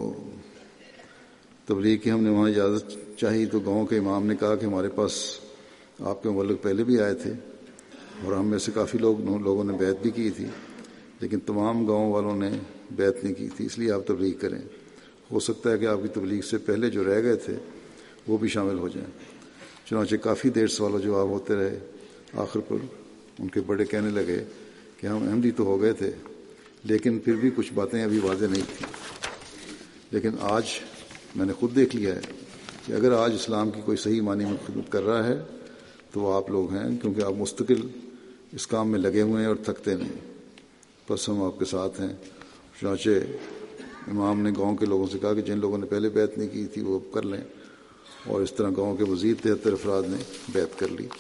تبلیغ کی ہم نے وہاں اجازت چاہی تو گاؤں کے امام نے کہا کہ ہمارے پاس آپ کے مبلغ پہلے بھی آئے تھے اور ہم میں سے کافی لوگوں نے بیعت بھی کی تھی، لیکن تمام گاؤں والوں نے بیعت نہیں کی تھی، اس لیے آپ تبلیغ کریں۔ ہو سکتا ہے کہ آپ کی تبلیغ سے پہلے جو رہ گئے تھے وہ بھی شامل ہو جائیں۔ چنانچہ کافی دیر سوال و جواب ہوتے رہے۔ آخر پر ان کے بڑے کہنے لگے کہ ہم احمدی تو ہو گئے تھے لیکن پھر بھی کچھ باتیں ابھی واضح نہیں تھیں، لیکن آج میں نے خود دیکھ لیا ہے کہ اگر آج اسلام کی کوئی صحیح معنی میں خدمت کر رہا ہے تو وہ آپ لوگ ہیں، کیونکہ آپ مستقل اس کام میں لگے ہوئے ہیں اور تھکتے نہیں، بس ہم آپ کے ساتھ ہیں۔ چنانچہ امام نے گاؤں کے لوگوں سے کہا کہ جن لوگوں نے پہلے بیعت نہیں کی تھی وہ اب کر لیں، اور اس طرح گاؤں کے مزید 73 افراد نے بیعت کر لی۔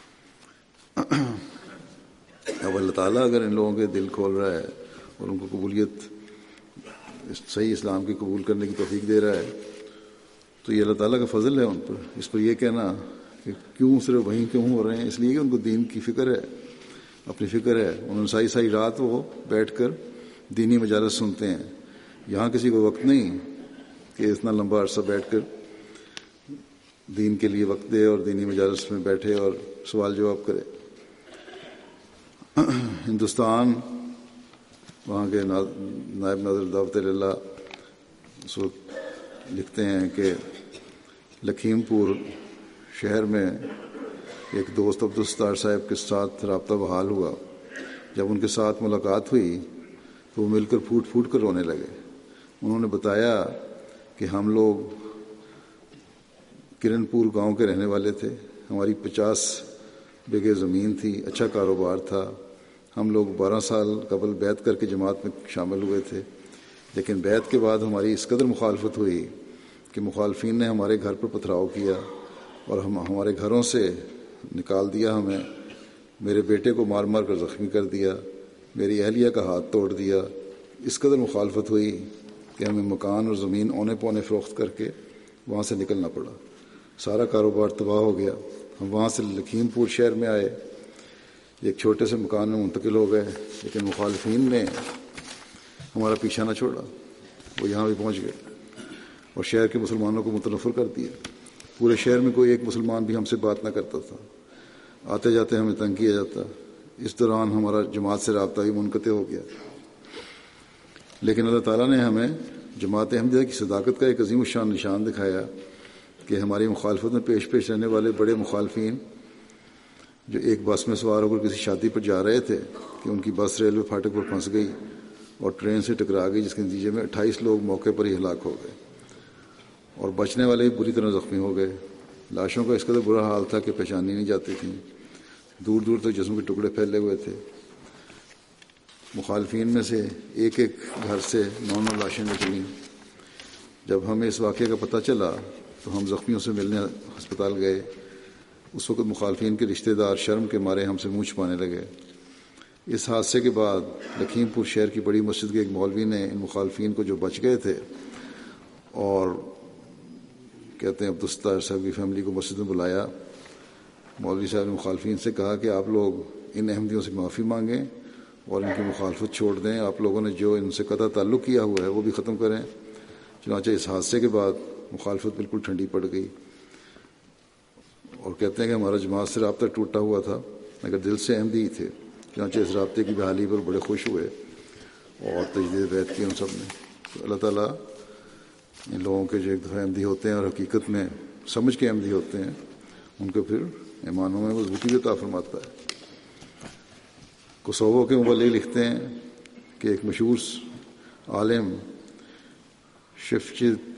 اب اللہ تعالیٰ اگر ان لوگوں کے دل کھول رہا ہے اور ان کو قبولیت صحیح اسلام کی قبول کرنے کی توفیق دے رہا ہے تو یہ اللہ تعالیٰ کا فضل ہے ان پر۔ اس پر یہ کہنا کہ کیوں صرف وہیں کیوں ہو رہے ہیں، اس لیے کہ ان کو دین کی فکر ہے، اپنی فکر ہے۔ انہوں نے ساری رات وہ بیٹھ کر دینی مجالس سنتے ہیں۔ یہاں کسی کو وقت نہیں کہ اتنا لمبا عرصہ بیٹھ کر دین کے لیے وقت دے اور دینی مجالس میں بیٹھے اور سوال جواب کرے۔ ہندوستان، وہاں کے نائب ناظر دعوت اللہ اس وقت لکھتے ہیں کہ لکھیم پور شہر میں ایک دوست عبدالستار صاحب کے ساتھ رابطہ بحال ہوا۔ جب ان کے ساتھ ملاقات ہوئی تو وہ مل کر پھوٹ پھوٹ کر رونے لگے۔ انہوں نے بتایا کہ ہم لوگ کرن پور گاؤں کے رہنے والے تھے، ہماری 50 بیگھے زمین تھی، اچھا کاروبار تھا، ہم لوگ 12 سال قبل بیعت کر کے جماعت میں شامل ہوئے تھے، لیکن بیعت کے بعد ہماری اس قدر مخالفت ہوئی کہ مخالفین نے ہمارے گھر پر پتھراؤ کیا اور ہمارے گھروں سے نکال دیا، ہمیں میرے بیٹے کو مار مار کر زخمی کر دیا، میری اہلیہ کا ہاتھ توڑ دیا۔ اس قدر مخالفت ہوئی کہ ہمیں مکان اور زمین اونے پونے فروخت کر کے وہاں سے نکلنا پڑا، سارا کاروبار تباہ ہو گیا۔ ہم وہاں سے لکھیم پور شہر میں آئے، ایک چھوٹے سے مکان میں منتقل ہو گئے، لیکن مخالفین نے ہمارا پیچھا نہ چھوڑا، وہ یہاں بھی پہنچ گئے اور شہر کے مسلمانوں کو متنفر کر دیا۔ پورے شہر میں کوئی ایک مسلمان بھی ہم سے بات نہ کرتا تھا، آتے جاتے ہمیں تنگ کیا جاتا۔ اس دوران ہمارا جماعت سے رابطہ بھی منقطع ہو گیا، لیکن اللہ تعالیٰ نے ہمیں جماعت احمدیہ کی صداقت کا ایک عظیم الشان نشان دکھایا کہ ہماری مخالفت میں پیش رہنے والے بڑے مخالفین جو ایک بس میں سوار ہو کر کسی شادی پر جا رہے تھے کہ ان کی بس ریلوے پھاٹک پر پھنس گئی اور ٹرین سے ٹکرا گئی، جس کے نتیجے میں 28 لوگ موقع پر ہی ہلاک ہو گئے اور بچنے والے بھی بری طرح زخمی ہو گئے۔ لاشوں کا اس قدر برا حال تھا کہ پہچانی نہیں جاتی تھیں، دور دور تک جسم کے ٹکڑے پھیلے ہوئے تھے۔ مخالفین میں سے ایک ایک گھر سے 9 لاشیں نکلیں۔ جب ہمیں اس واقعے کا پتہ چلا تو ہم زخمیوں سے ملنے ہسپتال گئے۔ اس وقت مخالفین کے رشتہ دار شرم کے مارے ہم سے منہ چھپانے لگے۔ اس حادثے کے بعد لکھیم پور شہر کی بڑی مسجد کے ایک مولوی نے ان مخالفین کو جو بچ گئے تھے اور کہتے ہیں عبدالستار صاحب کی فیملی کو مسجد میں بلایا۔ مولوی صاحب نے مخالفین سے کہا کہ آپ لوگ ان احمدیوں سے معافی مانگیں اور ان کی مخالفت چھوڑ دیں، آپ لوگوں نے جو ان سے قطع تعلق کیا ہوا ہے وہ بھی ختم کریں۔ چنانچہ اس حادثے کے بعد مخالفت بالکل ٹھنڈی پڑ گئی اور کہتے ہیں کہ ہمارا جماعت سے رابطہ ٹوٹا ہوا تھا مگر دل سے احمدی ہی تھے۔ چنانچہ اس رابطے کی بحالی پر بڑے خوش ہوئے اور تجدید بیعت کی ان سب نے۔ تو اللہ تعالیٰ ان لوگوں کے جو ایک دفعہ احمدی ہوتے ہیں اور حقیقت میں سمجھ کے احمدی ہوتے ہیں، ان کو پھر ایمانوں میں مضبوطی بھی عطا فرماتا ہے۔ کوسوو کے مبلغ لکھتے ہیں کہ ایک مشہور عالم شفچت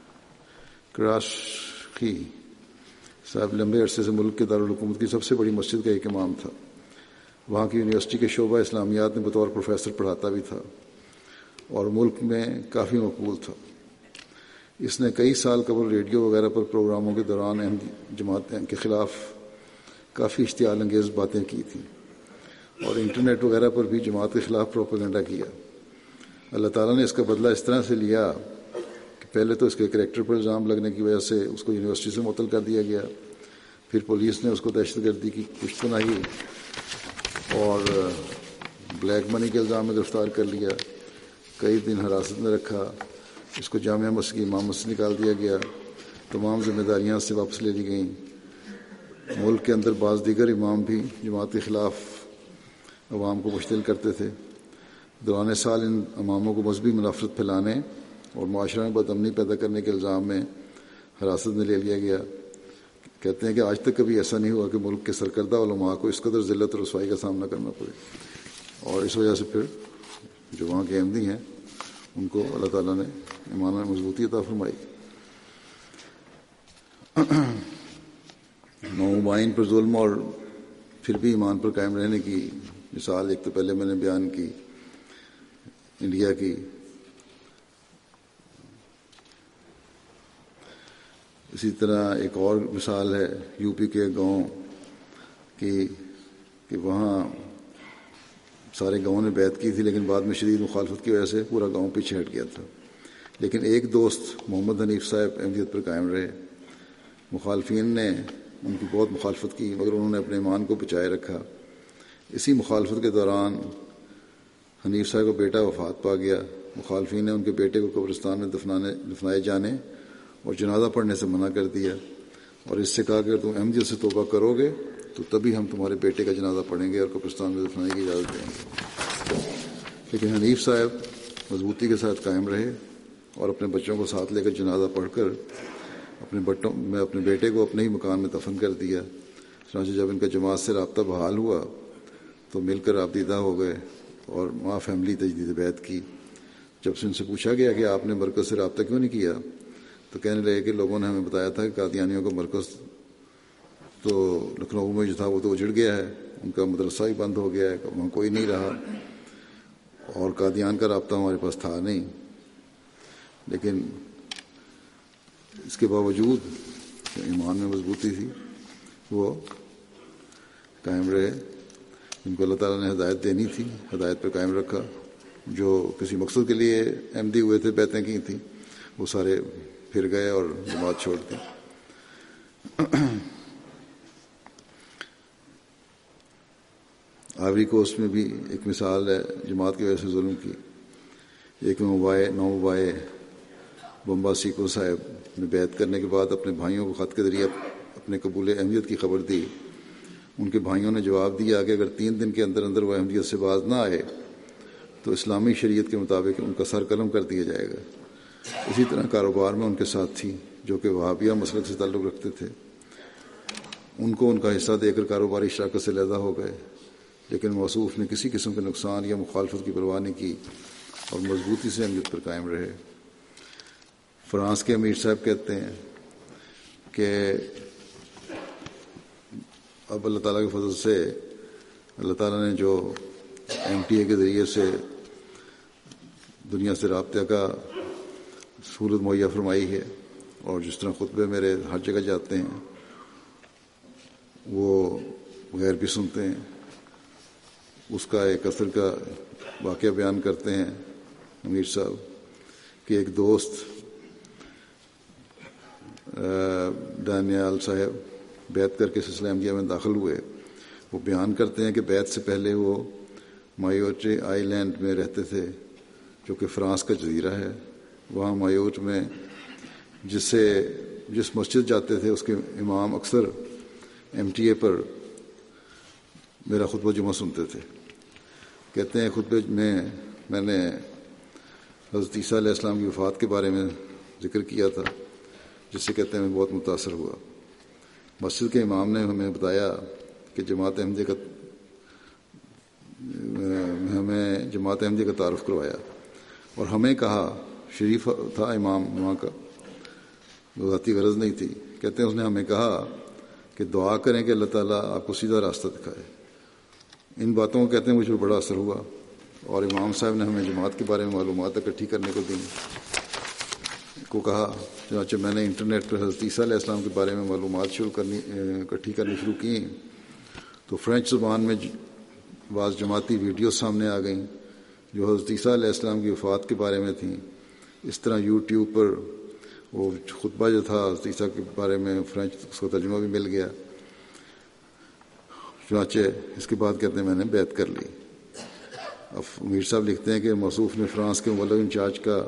کراشکی صاحب لمبے عرصے سے ملک کے دارالحکومت کی سب سے بڑی مسجد کا ایک امام تھا۔ وہاں کی یونیورسٹی کے شعبہ اسلامیات میں بطور پروفیسر پڑھاتا بھی تھا اور ملک میں کافی مقبول تھا۔ اس نے کئی سال قبل ریڈیو وغیرہ پر پروگراموں کے دوران احمدی جماعت کے خلاف کافی اشتعال انگیز باتیں کی تھیں اور انٹرنیٹ وغیرہ پر بھی جماعت کے خلاف پروپیگنڈا کیا۔ اللہ تعالیٰ نے اس کا بدلہ اس طرح سے لیا کہ پہلے تو اس کے کریکٹر پر الزام لگنے کی وجہ سے اس کو یونیورسٹی سے معطل کر دیا گیا، پھر پولیس نے اس کو دہشت گردی کی پشتپناہی اور بلیک منی کے الزام میں گرفتار کر لیا، کئی دن حراست میں رکھا، اس کو جامعہ مسجد کی امامت سے نکال دیا گیا، تمام ذمہ داریاں اس سے واپس لے لی گئیں۔ ملک کے اندر بعض دیگر امام بھی جماعت کے خلاف عوام کو مشتعل کرتے تھے۔ دوران سال ان اماموں کو مذہبی منافرت پھیلانے اور معاشرہ میں بدامنی پیدا کرنے کے الزام میں حراست میں لے لیا گیا۔ کہتے ہیں کہ آج تک کبھی ایسا نہیں ہوا کہ ملک کے سرکردہ علماء کو اس قدر ذلت اور رسوائی کا سامنا کرنا پڑے، اور اس وجہ سے پھر جو وہاں کے احمدی ہیں ان کو اللہ تعالیٰ نے ایمان میں مضبوطی عطا فرمائی۔ نومبائن پر ظلم اور پھر بھی ایمان پر قائم رہنے کی مثال ایک تو پہلے میں نے بیان کی انڈیا کی، اسی طرح ایک اور مثال ہے یو پی کے گاؤں کی کہ وہاں سارے گاؤں نے بیعت کی تھی لیکن بعد میں شدید مخالفت کی وجہ سے پورا گاؤں پیچھے ہٹ گیا تھا، لیکن ایک دوست محمد حنیف صاحب احمدیت پر قائم رہے۔ مخالفین نے ان کی بہت مخالفت کی مگر انہوں نے اپنے ایمان کو بچائے رکھا۔ اسی مخالفت کے دوران حنیف صاحب کا بیٹا وفات پا گیا۔ مخالفین نے ان کے بیٹے کو قبرستان میں دفنائے جانے اور جنازہ پڑھنے سے منع کر دیا اور اس سے کہا کہ اگر تم احمدیت سے توبہ کرو گے تو تبھی ہم تمہارے بیٹے کا جنازہ پڑھیں گے اور قبرستان میں دفنانے کی اجازت دیں گے. لیکن حنیف صاحب مضبوطی کے ساتھ قائم رہے اور اپنے بچوں کو ساتھ لے کر جنازہ پڑھ کر اپنے بیٹے کو اپنے ہی مکان میں دفن کر دیا. چنانچہ جب ان کا جماعت سے رابطہ بحال ہوا تو مل کر آپ دیدہ ہو گئے اور وہاں فیملی تجدید بیعت کی. جب سے ان سے پوچھا گیا کہ آپ نے مرکز سے رابطہ کیوں نہیں کیا تو کہنے لگے کہ لوگوں نے ہمیں بتایا تھا کہ قادیانیوں کا مرکز تو لکھنؤ میں جو تھا وہ تو اجڑ گیا ہے، ان کا مدرسہ ہی بند ہو گیا ہے، وہاں کوئی نہیں رہا، اور قادیان کا رابطہ ہمارے پاس تھا نہیں. لیکن اس کے باوجود ایمان میں مضبوطی تھی، وہ قائم رہے. ان کو اللہ تعالیٰ نے ہدایت دینی تھی، ہدایت پہ قائم رکھا. جو کسی مقصد کے لیے احمدی ہوئے تھے، بیعتیں کی تھیں، وہ سارے پھر گئے اور جماعت چھوڑ دی. آئیوری کوسٹ میں بھی ایک مثال ہے جماعت کی وجہ سے ظلم کی. ایک نومبائے بمبا سیکو صاحب نے بیعت کرنے کے بعد اپنے بھائیوں کو خط کے ذریعے اپنے قبول احمدیت کی خبر دی. ان کے بھائیوں نے جواب دیا کہ اگر 3 دن کے اندر اندر وہ احمدیت سے باز نہ آئے تو اسلامی شریعت کے مطابق ان کا سر قلم کر دیا جائے گا. اسی طرح کاروبار میں ان کے ساتھ تھی جو کہ وہابیہ مسلک سے تعلق رکھتے تھے. ان کو ان کا حصہ دے کر کاروباری شراکت سے علیحدہ ہو گئے، لیکن موصوف نے کسی قسم کے نقصان یا مخالفت کی پرواہ نہیں کی اور مضبوطی سے احمدیت پر قائم رہے. فرانس کے امیر صاحب کہتے ہیں کہ اب اللہ تعالیٰ کے فضل سے اللہ تعالیٰ نے جو MTA کے ذریعے سے دنیا سے رابطہ کا سہولت مہیا فرمائی ہے، اور جس طرح خطبے میرے ہر جگہ جاتے ہیں وہ غیر بھی سنتے ہیں. اس کا ایک اثر کا واقعہ بیان کرتے ہیں امیر صاحب کہ ایک دوست دانیال صاحب بیعت کر کے سلسلہ احمدیہ میں داخل ہوئے. وہ بیان کرتے ہیں کہ بیعت سے پہلے وہ مایوٹے آئی لینڈ میں رہتے تھے جو کہ فرانس کا جزیرہ ہے. وہاں مایوٹ میں جس مسجد جاتے تھے اس کے امام اکثر MTA پر میرا خطبہ جمعہ سنتے تھے. کہتے ہیں خطبے میں نے حضرت عیسیٰ علیہ السلام کی وفات کے بارے میں ذکر کیا تھا، جس سے کہتے ہیں میں بہت متاثر ہوا. مسجد کے امام نے ہمیں بتایا کہ جماعت احمدیہ کا تعارف کروایا اور ہمیں کہا، شریف تھا امام وہاں کا، ذاتی غرض نہیں تھی. کہتے ہیں اس نے ہمیں کہا کہ دعا کریں کہ اللہ تعالیٰ آپ کو سیدھا راستہ دکھائے. ان باتوں کو کہتے ہیں مجھ پر بڑا اثر ہوا، اور امام صاحب نے ہمیں جماعت کے بارے میں معلومات اکٹھی کرنے کو کہا. چنانچہ میں نے انٹرنیٹ پر حضرت عیسیٰ علیہ السلام کے بارے میں معلومات اکٹھی کرنی شروع کی تو فرینچ زبان میں بعض جماعتی ویڈیوز سامنے آ گئیں جو حضرت عیسیٰ علیہ السلام کی وفات کے بارے میں تھیں. اس طرح یوٹیوب پر وہ خطبہ جو تھا حضرت عیسیٰ کے بارے میں فرینچ اس کا ترجمہ بھی مل گیا. چنانچہ اس کے بعد کہتے ہیں میں نے بیعت کر لی. اب امیر صاحب لکھتے ہیں کہ موصوف نے فرانس کے مبلغ انچارج کا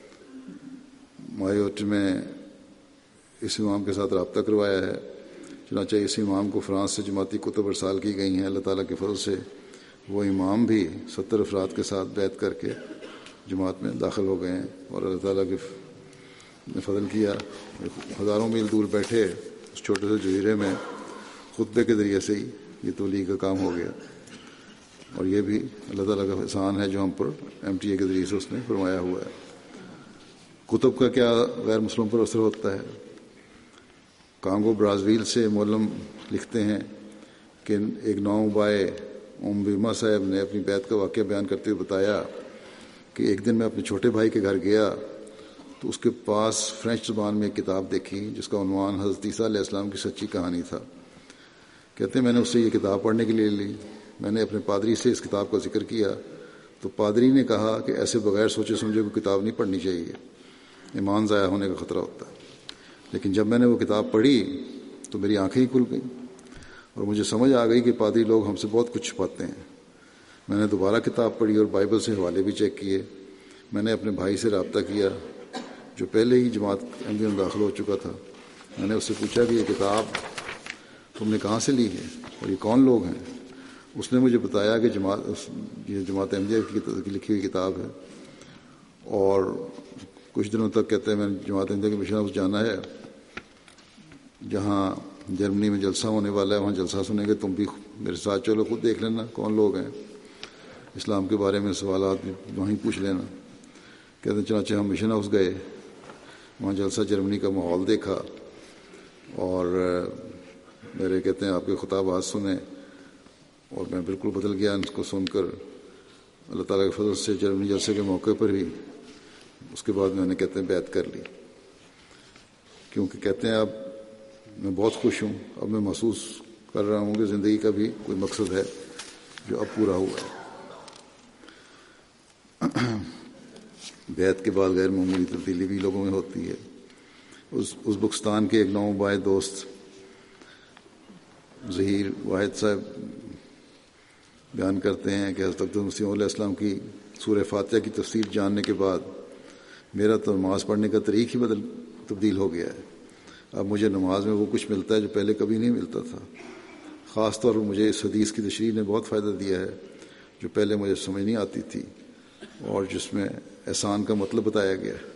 مایوٹ میں اس امام کے ساتھ رابطہ کروایا ہے. چنانچہ اس امام کو فرانس سے جماعتی کتب ارسال کی گئی ہیں. اللہ تعالیٰ کے فضل سے وہ امام بھی 70 افراد کے ساتھ بیعت کر کے جماعت میں داخل ہو گئے ہیں، اور اللہ تعالیٰ کے نے فضل کیا. ہزاروں میل دور بیٹھے اس چھوٹے سے جزیرے میں خطبے کے ذریعے سے ہی یہ تبلیغ کا کام ہو گیا، اور یہ بھی اللہ تعالیٰ کا احسان ہے جو ہم پر MTA کے ذریعے سے اس نے فرمایا ہوا ہے. کتب کا کیا غیر مسلموں پر اثر ہوتا ہے؟ کانگو برازیل سے مولم لکھتے ہیں کہ ایک نومبائے بیما صاحب نے اپنی بیعت کا واقعہ بیان کرتے ہوئے بتایا کہ ایک دن میں اپنے چھوٹے بھائی کے گھر گیا تو اس کے پاس فرینچ زبان میں ایک کتاب دیکھی جس کا عنوان حضرت عیسیٰ علیہ السلام کی سچی کہانی تھا. کہتے ہیں میں نے اس سے یہ کتاب پڑھنے کے لیے لی. میں نے اپنے پادری سے اس کتاب کا ذکر کیا تو پادری نے کہا کہ ایسے بغیر سوچے سمجھے کوئی کتاب نہیں پڑھنی چاہیے، ایمان ضائع ہونے کا خطرہ ہوتا ہے. لیکن جب میں نے وہ کتاب پڑھی تو میری آنکھیں ہی کھل گئیں اور مجھے سمجھ آ گئی کہ پادری لوگ ہم سے بہت کچھ چھپاتے ہیں. میں نے دوبارہ کتاب پڑھی اور بائبل سے حوالے بھی چیک کیے. میں نے اپنے بھائی سے رابطہ کیا جو پہلے ہی جماعت احمدیہ میں داخل ہو چکا تھا. میں نے اس سے پوچھا کہ یہ کتاب تم نے کہاں سے لی ہے اور یہ کون لوگ ہیں؟ اس نے مجھے بتایا کہ یہ جماعت احمدیہ کی لکھی ہوئی کتاب ہے، اور کچھ دنوں تک کہتے ہیں میں نے جماعت احمدیہ کے مشن ہاؤس جانا ہے، جہاں جرمنی میں جلسہ ہونے والا ہے، وہاں جلسہ سنیں گے، تم بھی میرے ساتھ چلو، خود دیکھ لینا کون لوگ ہیں، اسلام کے بارے میں سوالات بھی وہیں پوچھ لینا۔ کہتے ہیں چنانچہ ہم مشن ہاؤس گئے، وہاں جلسہ جرمنی کا ماحول دیکھا، اور میرے کہتے ہیں آپ کے خطابات سنے، اور میں بالکل بدل گیا اس کو سن کر۔ اللہ تعالیٰ کے فضل سے جرمنی جلسے کے موقع پر ہی اس کے بعد میں نے کہتے ہیں بیعت کر لی، کیونکہ کہتے ہیں اب میں بہت خوش ہوں، اب میں محسوس کر رہا ہوں کہ زندگی کا بھی کوئی مقصد ہے جو اب پورا ہوا ہے۔ بیعت کے بعد غیر معمولی تبدیلی بھی لوگوں میں ہوتی ہے۔ ازبکستان کے ایک نوبائے دوست ظہیر واحد صاحب بیان کرتے ہیں کہ حضرت مسیح علیہ السلام کی سورہ فاتحہ کی تفسیر جاننے کے بعد میرا تو نماز پڑھنے کا طریق ہی تبدیل ہو گیا ہے۔ اب مجھے نماز میں وہ کچھ ملتا ہے جو پہلے کبھی نہیں ملتا تھا۔ خاص طور پر مجھے اس حدیث کی تشریح نے بہت فائدہ دیا ہے جو پہلے مجھے سمجھ نہیں آتی تھی، اور جس میں احسان کا مطلب بتایا گیا ہے۔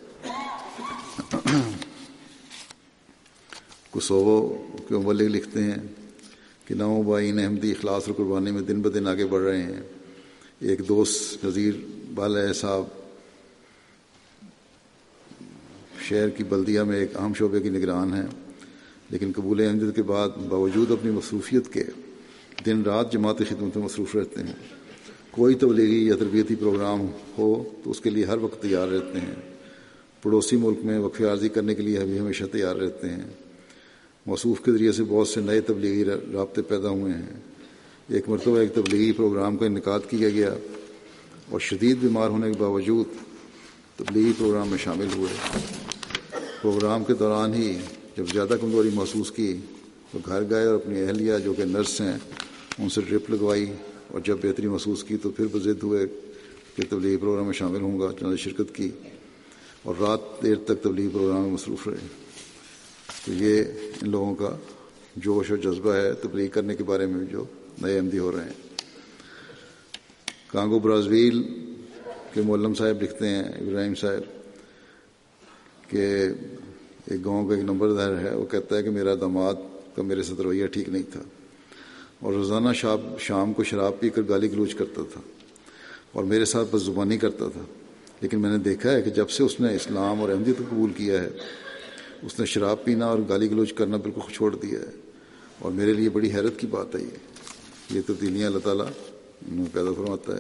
کوسوو کے مبلغ لکھتے ہیں کہ نوبائین احمدی اخلاص اور قربانی میں دن بدن آگے بڑھ رہے ہیں۔ ایک دوست نذیر بالہ صاحب شہر کی بلدیہ میں ایک اہم شعبے کی نگران ہیں، لیکن قبول احمدیت کے بعد باوجود اپنی مصروفیت کے دن رات جماعتی خدمت میں مصروف رہتے ہیں۔ کوئی تبلیغی یا تربیتی پروگرام ہو تو اس کے لیے ہر وقت تیار رہتے ہیں۔ پڑوسی ملک میں وقفہ عارضی کرنے کے لیے بھی ہمیشہ تیار رہتے ہیں۔ موصوف کے ذریعے سے بہت سے نئے تبلیغی رابطے پیدا ہوئے ہیں۔ ایک مرتبہ ایک تبلیغی پروگرام کا انعقاد کیا گیا اور شدید بیمار ہونے کے باوجود تبلیغی پروگرام میں شامل ہوئے۔ پروگرام کے دوران ہی جب زیادہ کمزوری محسوس کی تو گھر گئے اور اپنی اہلیہ جو کہ نرس ہیں ان سے ڈرپ لگوائی، اور جب بہتری محسوس کی تو پھر بضد ہوئے کہ تبلیغی پروگرام میں شامل ہوں گا، چنانچہ شرکت کی اور رات دیر تک تبلیغی پروگرام میں مصروف رہے۔ تو یہ ان لوگوں کا جوش اور جذبہ ہے تبلیغ کرنے کے بارے میں جو نئے احمدی ہو رہے ہیں۔ کانگو برازیل کے معلم صاحب لکھتے ہیں، ابراہیم صاحب، کہ ایک گاؤں کا ایک نمبردار ہے، وہ کہتا ہے کہ میرا داماد کا میرے ساتھ رویہ ٹھیک نہیں تھا، اور روزانہ شام کو شراب پی کر گالی گلوچ کرتا تھا اور میرے ساتھ بد زبانی کرتا تھا۔ لیکن میں نے دیکھا ہے کہ جب سے اس نے اسلام اور احمدیت کو قبول کیا ہے، اس نے شراب پینا اور گالی گلوچ کرنا بالکل چھوڑ دیا ہے، اور میرے لیے بڑی حیرت کی بات ہے یہ تبدیلیاں اللہ تعالیٰ انہیں پیدا فرماتا ہے۔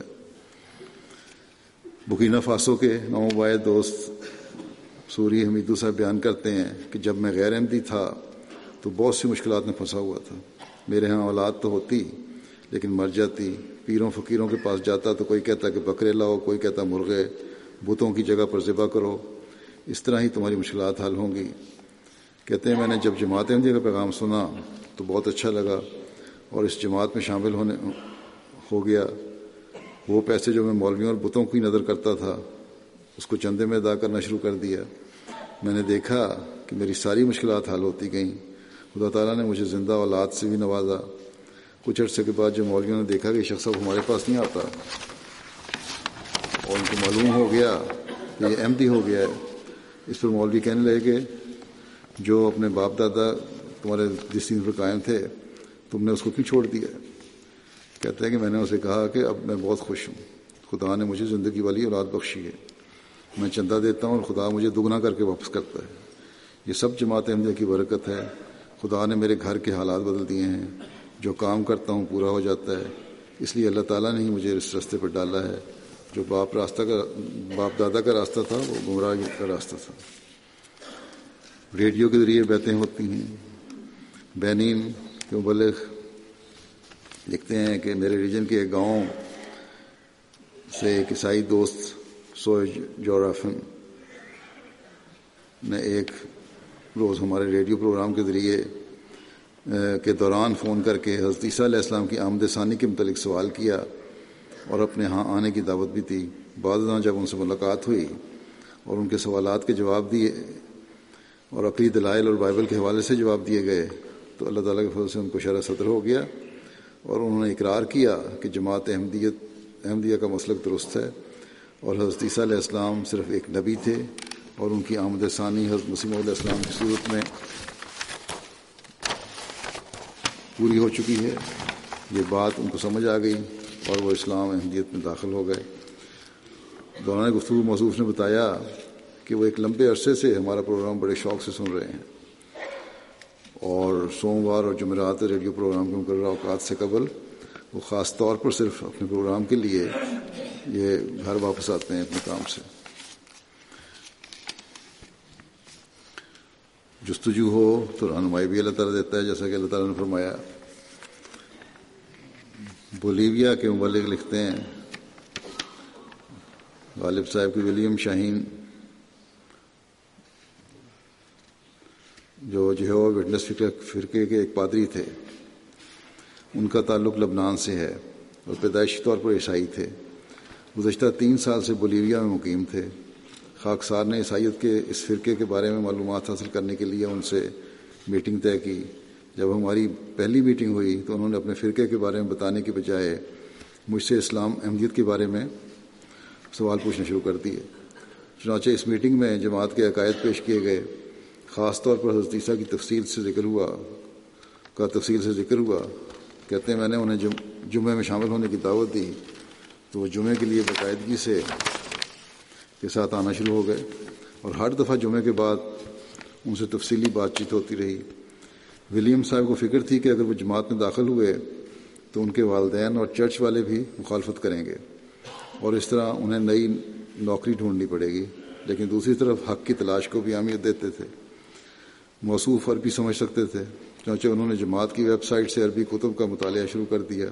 بکینا فاسو کے نوبائے دوست سوری حمیدو صاحب بیان کرتے ہیں کہ جب میں غیر احمدی تھا تو بہت سی مشکلات میں پھنسا ہوا تھا۔ میرے ہاں اولاد تو ہوتی لیکن مر جاتی۔ پیروں فقیروں کے پاس جاتا تو کوئی کہتا کہ بکرے لاؤ، کوئی کہتا مرغے، بتوں کی جگہ پر ذبح کرو، اس طرح ہی تمہاری مشکلات حل ہوں گی۔ کہتے ہیں میں نے جب جماعت احمدیہ کا پیغام سنا تو بہت اچھا لگا اور اس جماعت میں شامل ہو گیا۔ وہ پیسے جو میں مولویوں اور بتوں کی نظر کرتا تھا اس کو چندے میں ادا کرنا شروع کر دیا۔ میں نے دیکھا کہ میری ساری مشکلات حل ہوتی گئیں۔ خدا تعالیٰ نے مجھے زندہ اولاد سے بھی نوازا۔ کچھ عرصے کے بعد جب مولویوں نے دیکھا کہ یہ شخص اب ہمارے پاس نہیں آتا اور ان کو معلوم ہو گیا کہ یہ احمدی ہو گیا ہے، اس پر مولوی کہنے لگے کہ جو اپنے باپ دادا تمہارے جس دین پر قائم تھے تم نے اس کو کیوں چھوڑ دیا؟ کہتے ہیں کہ میں نے اسے کہا کہ اب میں بہت خوش ہوں، خدا نے مجھے زندگی والی اولاد بخشی ہے، میں چندہ دیتا ہوں اور خدا مجھے دگنا کر کے واپس کرتا ہے۔ یہ سب جماعت احمدیہ کی برکت ہے۔ خدا نے میرے گھر کے حالات بدل دیے ہیں، جو کام کرتا ہوں پورا ہو جاتا ہے، اس لیے اللہ تعالیٰ نے ہی مجھے اس راستے پر ڈالا ہے۔ جو باپ دادا کا راستہ تھا وہ گمراہی کا راستہ تھا۔ ریڈیو کے ذریعے باتیں ہوتی ہیں۔ بینین کے مبلغ لکھتے ہیں کہ میرے ریجن کے ایک گاؤں سے ایک عیسائی دوست سوئے جورافن نے ایک روز ہمارے ریڈیو پروگرام کے ذریعے کے دوران فون کر کے حضرت عیسیٰ علیہ السلام کی آمد ثانی کے متعلق سوال کیا اور اپنے ہاں آنے کی دعوت بھی دی۔ بعد ازاں جب ان سے ملاقات ہوئی اور ان کے سوالات کے جواب دیے اور عقلی دلائل اور بائبل کے حوالے سے جواب دیے گئے تو اللہ تعالیٰ کے فضل سے ان کو شرح صدر ہو گیا اور انہوں نے اقرار کیا کہ جماعت احمدیہ کا مسلک درست ہے اور حضرت عیسیٰ علیہ السلام صرف ایک نبی تھے اور ان کی آمد ثانی حضرت مسیح علیہ السلام کی صورت میں پوری ہو چکی ہے۔ یہ بات ان کو سمجھ آ گئی اور وہ اسلام احمدیت میں داخل ہو گئے۔ دوران گفتگو موصوف نے بتایا کہ وہ ایک لمبے عرصے سے ہمارا پروگرام بڑے شوق سے سن رہے ہیں اور سوموار اور جمعرات ریڈیو پروگرام کے مقررہ اوقات سے قبل وہ خاص طور پر صرف اپنے پروگرام کے لیے یہ گھر واپس آتے ہیں اپنے کام سے۔ جستجو ہو تو رہنمائی بھی اللہ تعالیٰ دیتا ہے، جیسا کہ اللہ تعالیٰ نے فرمایا۔ بولیویا کے مبلغ لکھتے ہیں، غالب صاحب کی ولیم شاہین جو یہوہ وٹنس فرقے کے ایک پادری تھے، ان کا تعلق لبنان سے ہے اور پیدائشی طور پر عیسائی تھے۔ گزشتہ 3 سال سے بولیویا میں مقیم تھے۔ خاکسار نے عیسائیت کے اس فرقے کے بارے میں معلومات حاصل کرنے کے لیے ان سے میٹنگ طے کی۔ جب ہماری پہلی میٹنگ ہوئی تو انہوں نے اپنے فرقے کے بارے میں بتانے کے بجائے مجھ سے اسلام احمدیت کے بارے میں سوال پوچھنا شروع کر دیے۔ چنانچہ اس میٹنگ میں جماعت کے عقائد پیش کیے گئے، خاص طور پر حضرت عیسیٰ کی تفصیل سے ذکر ہوا۔ کہتے ہیں میں نے انہیں جمعے میں شامل ہونے کی دعوت دی تو وہ جمعے کے لیے باقاعدگی کے ساتھ آنا شروع ہو گئے اور ہر دفعہ جمعے کے بعد ان سے تفصیلی بات چیت ہوتی رہی۔ ولیم صاحب کو فکر تھی کہ اگر وہ جماعت میں داخل ہوئے تو ان کے والدین اور چرچ والے بھی مخالفت کریں گے اور اس طرح انہیں نئی نوکری ڈھونڈنی پڑے گی، لیکن دوسری طرف حق کی تلاش کو بھی اہمیت دیتے تھے۔ موصوف عربی سمجھ سکتے تھے، چنانچہ انہوں نے جماعت کی ویب سائٹ سے عربی کتب کا مطالعہ شروع کر دیا۔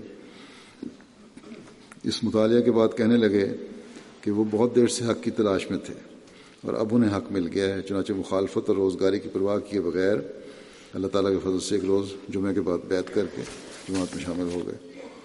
اس مطالعہ کے بعد کہنے لگے کہ وہ بہت دیر سے حق کی تلاش میں تھے اور اب انہیں حق مل گیا ہے، چنانچہ مخالفت اور روزگاری کی پرواہ کیے بغیر اللہ تعالیٰ کے فضل سے ایک روز جمعے کے بعد بیعت کر کے جماعت میں شامل ہو گئے۔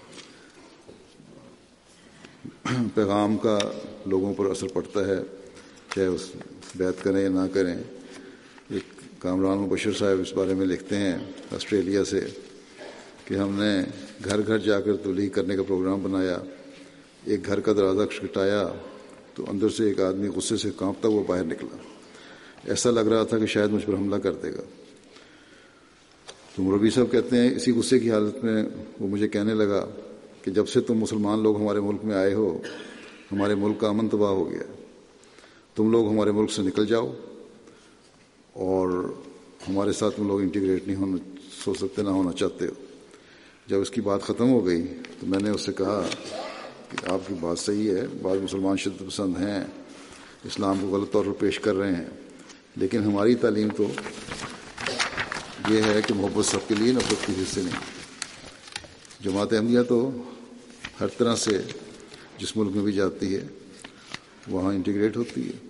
پیغام کا لوگوں پر اثر پڑتا ہے، چاہے اس بیعت کریں یا نہ کریں۔ ایک کامران مبشر صاحب اس بارے میں لکھتے ہیں آسٹریلیا سے کہ ہم نے گھر گھر جا کر تبلیغ کرنے کا پروگرام بنایا۔ ایک گھر کا دروازہ کھٹکھٹایا تو اندر سے ایک آدمی غصے سے کانپتا ہوا باہر نکلا۔ ایسا لگ رہا تھا کہ شاید مجھ پر حملہ کر دے گا۔ تو مربی صاحب کہتے ہیں اسی غصے کی حالت میں وہ مجھے کہنے لگا کہ جب سے تم مسلمان لوگ ہمارے ملک میں آئے ہو ہمارے ملک کا امن تباہ ہو گیا، تم لوگ ہمارے ملک سے نکل جاؤ اور ہمارے ساتھ تم لوگ انٹیگریٹ نہیں ہونا سوچ سکتے، نہ ہونا چاہتے ہو۔ جب اس کی بات ختم ہو گئی تو میں نے اس سے کہا کہ آپ کی بات صحیح ہے، بعض مسلمان شدت پسند ہیں، اسلام کو غلط طور پر پیش کر رہے ہیں، لیکن ہماری تعلیم تو یہ ہے کہ محبت سب کے لیے، نفرت کسی سے نہیں۔ جماعت احمدیہ تو ہر طرح سے جس ملک میں بھی جاتی ہے وہاں انٹیگریٹ ہوتی ہے۔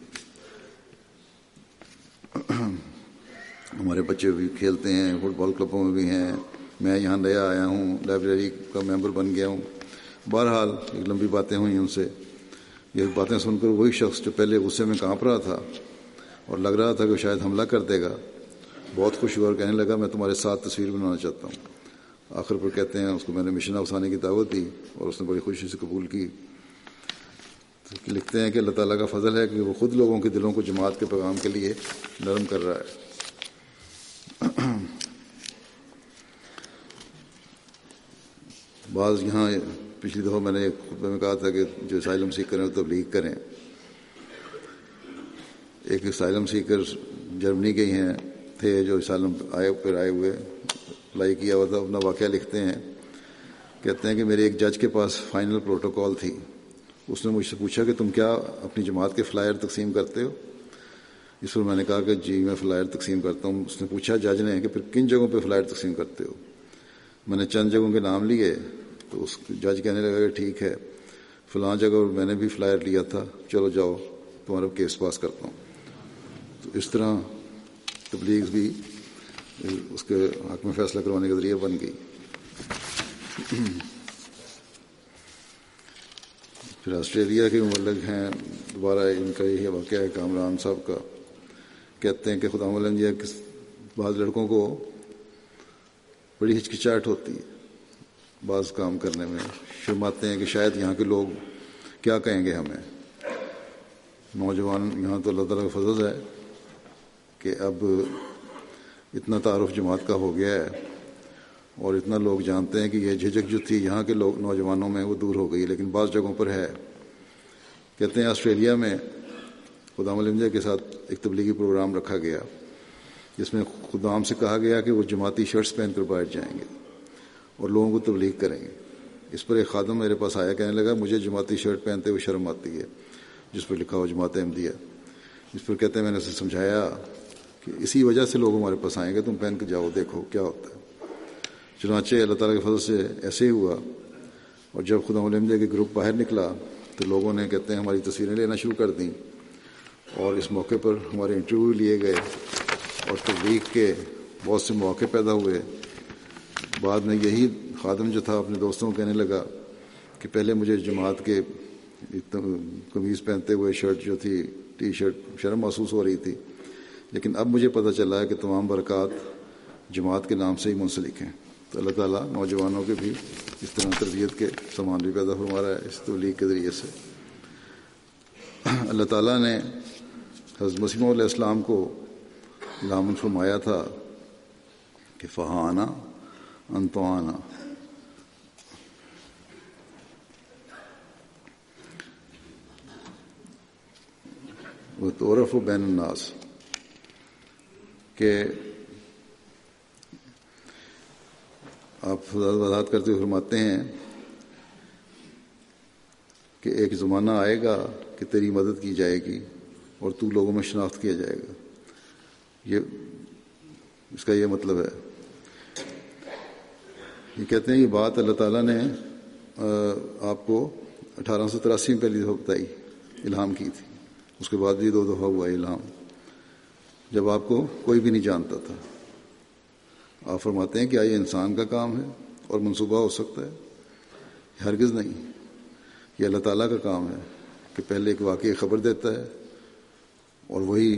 ہمارے بچے بھی کھیلتے ہیں، فٹ بال کلبوں میں بھی ہیں، میں یہاں نیا آیا ہوں، لائبریری کا ممبر بن گیا ہوں۔ بہرحال ایک لمبی باتیں ہوئیں ان سے۔ یہ باتیں سن کر وہی شخص جو پہلے غصے میں کانپ رہا تھا اور لگ رہا تھا کہ شاید حملہ کر دے گا، بہت خوش ہوا اور کہنے لگا میں تمہارے ساتھ تصویر بنانا چاہتا ہوں۔ آخر پر کہتے ہیں اس کو میں نے مشن افسانے کی دعوت دی اور اس نے بڑی خوشی سے قبول کی۔ لکھتے ہیں کہ اللہ تعالیٰ کا فضل ہے کہ وہ خود لوگوں کے دلوں کو جماعت کے پیغام کے لیے نرم کر رہا ہے۔ بعض یہاں پچھلی دفعہ میں نے ایک خطبے میں کہا تھا کہ جو اسائلم سیکر ہیں تبلیغ کریں۔ ایک اسائلم سیکر جرمنی کے ہیں تھے جو اسائلم آئے ہوئے اپلائی کیا ہوا تھا، اپنا واقعہ لکھتے ہیں، کہتے ہیں کہ میرے ایک جج کے پاس فائنل پروٹوکول تھی۔ اس نے مجھ سے پوچھا کہ تم کیا اپنی جماعت کے فلائر تقسیم کرتے ہو؟ اس پر میں نے کہا کہ جی میں فلائر تقسیم کرتا ہوں۔ اس نے پوچھا جج نے کہ پھر کن جگہوں پہ فلائر تقسیم کرتے ہو؟ میں نے چند جگہوں کے نام لیے تو اس جج کہنے لگا کہ ٹھیک ہے، فلاں جگہ میں نے بھی فلائر لیا تھا، چلو جاؤ تمہارا کیس پاس کرتا ہوں۔ تو اس طرح تبلیغ بھی اس کے حق میں فیصلہ کروانے کا ذریعہ بن گئی۔ پھر آسٹریلیا کے مبلغ ہیں، دوبارہ ان کا یہی واقعہ ہے کامران صاحب کا کہتے ہیں کہ خدا مولن جی بعض لڑکوں کو بڑی ہچکچاہٹ ہوتی ہے بعض کام کرنے میں، شرماتے ہیں کہ شاید یہاں کے لوگ کیا کہیں گے ہمیں. نوجوان یہاں تو اللہ تعالیٰ کا فضل ہے کہ اب اتنا تعارف جماعت کا ہو گیا ہے اور اتنا لوگ جانتے ہیں کہ یہ جھجک جو تھی یہاں کے لوگ نوجوانوں میں وہ دور ہو گئی، لیکن بعض جگہوں پر ہے. کہتے ہیں آسٹریلیا میں خدام الانبیاء کے ساتھ ایک تبلیغی پروگرام رکھا گیا جس میں خدام سے کہا گیا کہ وہ جماعتی شرٹس پہن کر باہر جائیں گے اور لوگوں کو تبلیغ کریں گے. اس پر ایک خادم میرے پاس آیا، کہنے لگا مجھے جماعتی شرٹ پہنتے ہوئے شرم آتی ہے جس پر لکھا ہوا جماعت احمدیہ. اس پر کہتے ہیں میں نے اسے سمجھایا کہ اسی وجہ سے لوگ ہمارے پاس آئیں گے، تم پہن کے جاؤ دیکھو کیا ہوتا ہے. چنانچہ اللہ تعالیٰ کے فضل سے ایسے ہی ہوا، اور جب خدا الانبیاء کے گروپ باہر نکلا تو لوگوں نے کہتے ہیں ہماری تصویریں لینا شروع کر دیں، اور اس موقع پر ہمارے انٹرویو لیے گئے اور تبلیغ کے بہت سے مواقع پیدا ہوئے. بعد میں یہی خادم جو تھا اپنے دوستوں کو کہنے لگا کہ پہلے مجھے جماعت کے قمیض پہنتے ہوئے شرٹ جو تھی ٹی شرٹ شرم محسوس ہو رہی تھی، لیکن اب مجھے پتہ چلا ہے کہ تمام برکات جماعت کے نام سے ہی منسلک ہیں. تو اللہ تعالیٰ نوجوانوں کے بھی اس طرح تربیت کے سامان بھی پیدا فرما رہا ہے اس تبلیغ کے ذریعے سے. اللہ تعالیٰ نے حضرت مسیح موعود علیہ السلام کو لامن فرمایا تھا کہ فہانا انتوانا، وہ تعارف بین الناس، کہ آپ وضاحت کرتے ہوئے فرماتے ہیں کہ ایک زمانہ آئے گا کہ تیری مدد کی جائے گی اور تو لوگوں میں شناخت کیا جائے گا. اس کا یہ مطلب ہے. یہ کہتے ہیں یہ بات اللہ تعالیٰ نے آپ کو 1883 میں پہلی دفعہ بتائی، الہام کی تھی. اس کے بعد بھی 2 دفعہ ہوا الہام جب آپ کو کوئی بھی نہیں جانتا تھا. آپ فرماتے ہیں کہ یہ انسان کا کام ہے اور منصوبہ ہو سکتا ہے؟ ہرگز نہیں. یہ اللہ تعالیٰ کا کام ہے کہ پہلے ایک واقعی خبر دیتا ہے اور وہی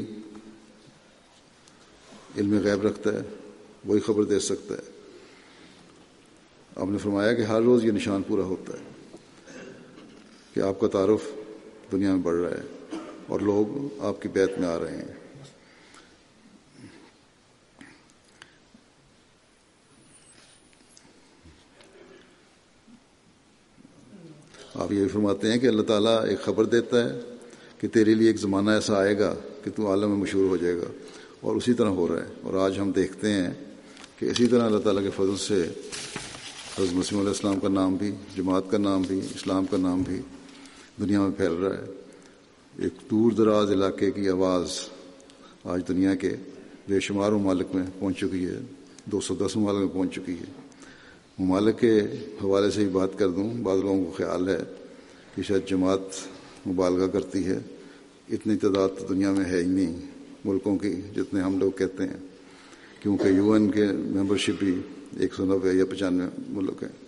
علم غیب رکھتا ہے، وہی خبر دے سکتا ہے. آپ نے فرمایا کہ ہر روز یہ نشان پورا ہوتا ہے کہ آپ کا تعارف دنیا میں بڑھ رہا ہے اور لوگ آپ کی بیعت میں آ رہے ہیں. آپ یہ فرماتے ہیں کہ اللہ تعالیٰ ایک خبر دیتا ہے کہ تیرے لیے ایک زمانہ ایسا آئے گا کہ تو عالم میں مشہور ہو جائے گا، اور اسی طرح ہو رہا ہے. اور آج ہم دیکھتے ہیں کہ اسی طرح اللہ تعالیٰ کے فضل سے حضرت مسیح علیہ السلام کا نام بھی، جماعت کا نام بھی، اسلام کا نام بھی دنیا میں پھیل رہا ہے. ایک دور دراز علاقے کی آواز آج دنیا کے بے شمار ممالک میں پہنچ چکی ہے، 210 ممالک میں پہنچ چکی ہے. ممالک کے حوالے سے ہی بات کر دوں، بعض لوگوں کو خیال ہے کہ شاید جماعت مبالغہ کرتی ہے. اتنی تعداد تو دنیا میں ہے ہی نہیں ملکوں کی جتنے ہم لوگ کہتے ہیں، کیونکہ UN کے ممبرشپ بھی 190 یا 95 ملک ہیں.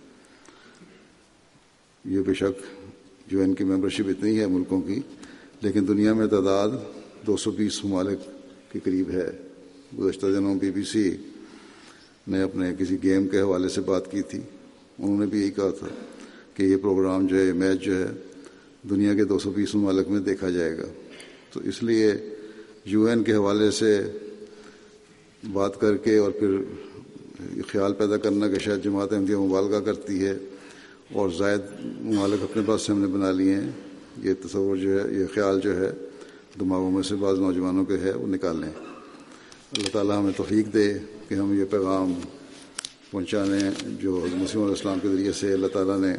یہ بے شک UN کی ممبرشپ اتنی ہے ملکوں کی، لیکن دنیا میں تعداد 220 ممالک کے قریب ہے. گزشتہ دنوں BBC نے اپنے کسی گیم کے حوالے سے بات کی تھی، انہوں نے بھی یہی کہا تھا کہ یہ پروگرام جو ہے، میچ جو ہے، دنیا کے 220 ممالک میں دیکھا جائے گا. تو اس لیے UN کے حوالے سے بات کر کے اور پھر خیال پیدا کرنا کہ شاید جماعت احمدیہ مبالغہ کرتی ہے اور زائد ممالک اپنے پاس سے ہم نے بنا لیے ہیں، یہ تصور جو ہے، یہ خیال جو ہے دماغوں میں سے بعض نوجوانوں کے ہے، وہ نکالیں. اللہ تعالیٰ ہمیں توفیق دے کہ ہم یہ پیغام پہنچانے جو حضرت مسیح علیہ السلام کے ذریعے سے اللہ تعالیٰ نے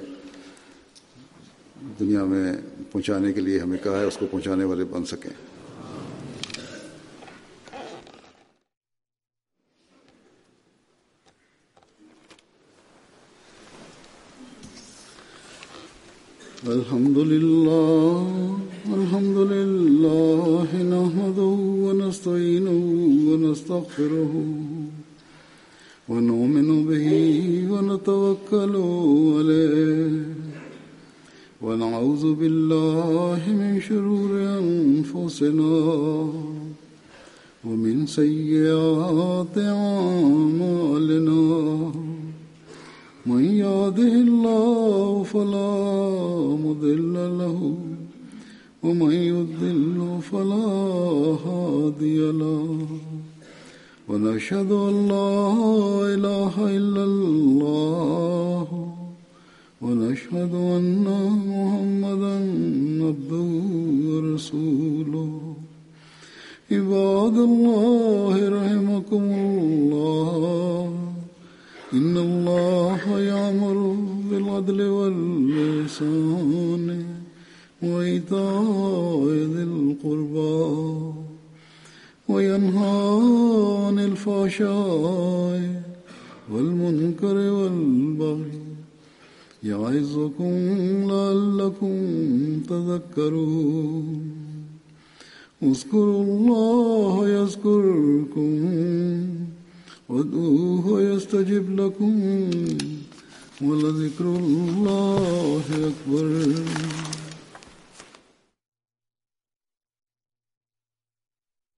دنیا میں پہنچانے کے لیے ہمیں کہا ہے، اس کو پہنچانے والے بن سکیں. الحمد لله نحمده ونستعينه ونستغفره ونؤمن به ونتوكل عليه ونعوذ بالله من شرور أنفسنا ومن سيئات أعمالنا من يهده الله فلا مضل له ومن يضلل فلا هادي له ونشهد أن لا إله إلا الله ونشهد أن محمدا عبده ورسوله عباد الله رحمكم الله إن الله يأمر بالعدل والإحسان وإيتاء ذي القربى وينهى عن الفحشاء والمنكر والبغي يعظكم لعلكم تذكرون اذكروا الله يذكركم وادعوه يستجب لكم ولذكر الله أكبر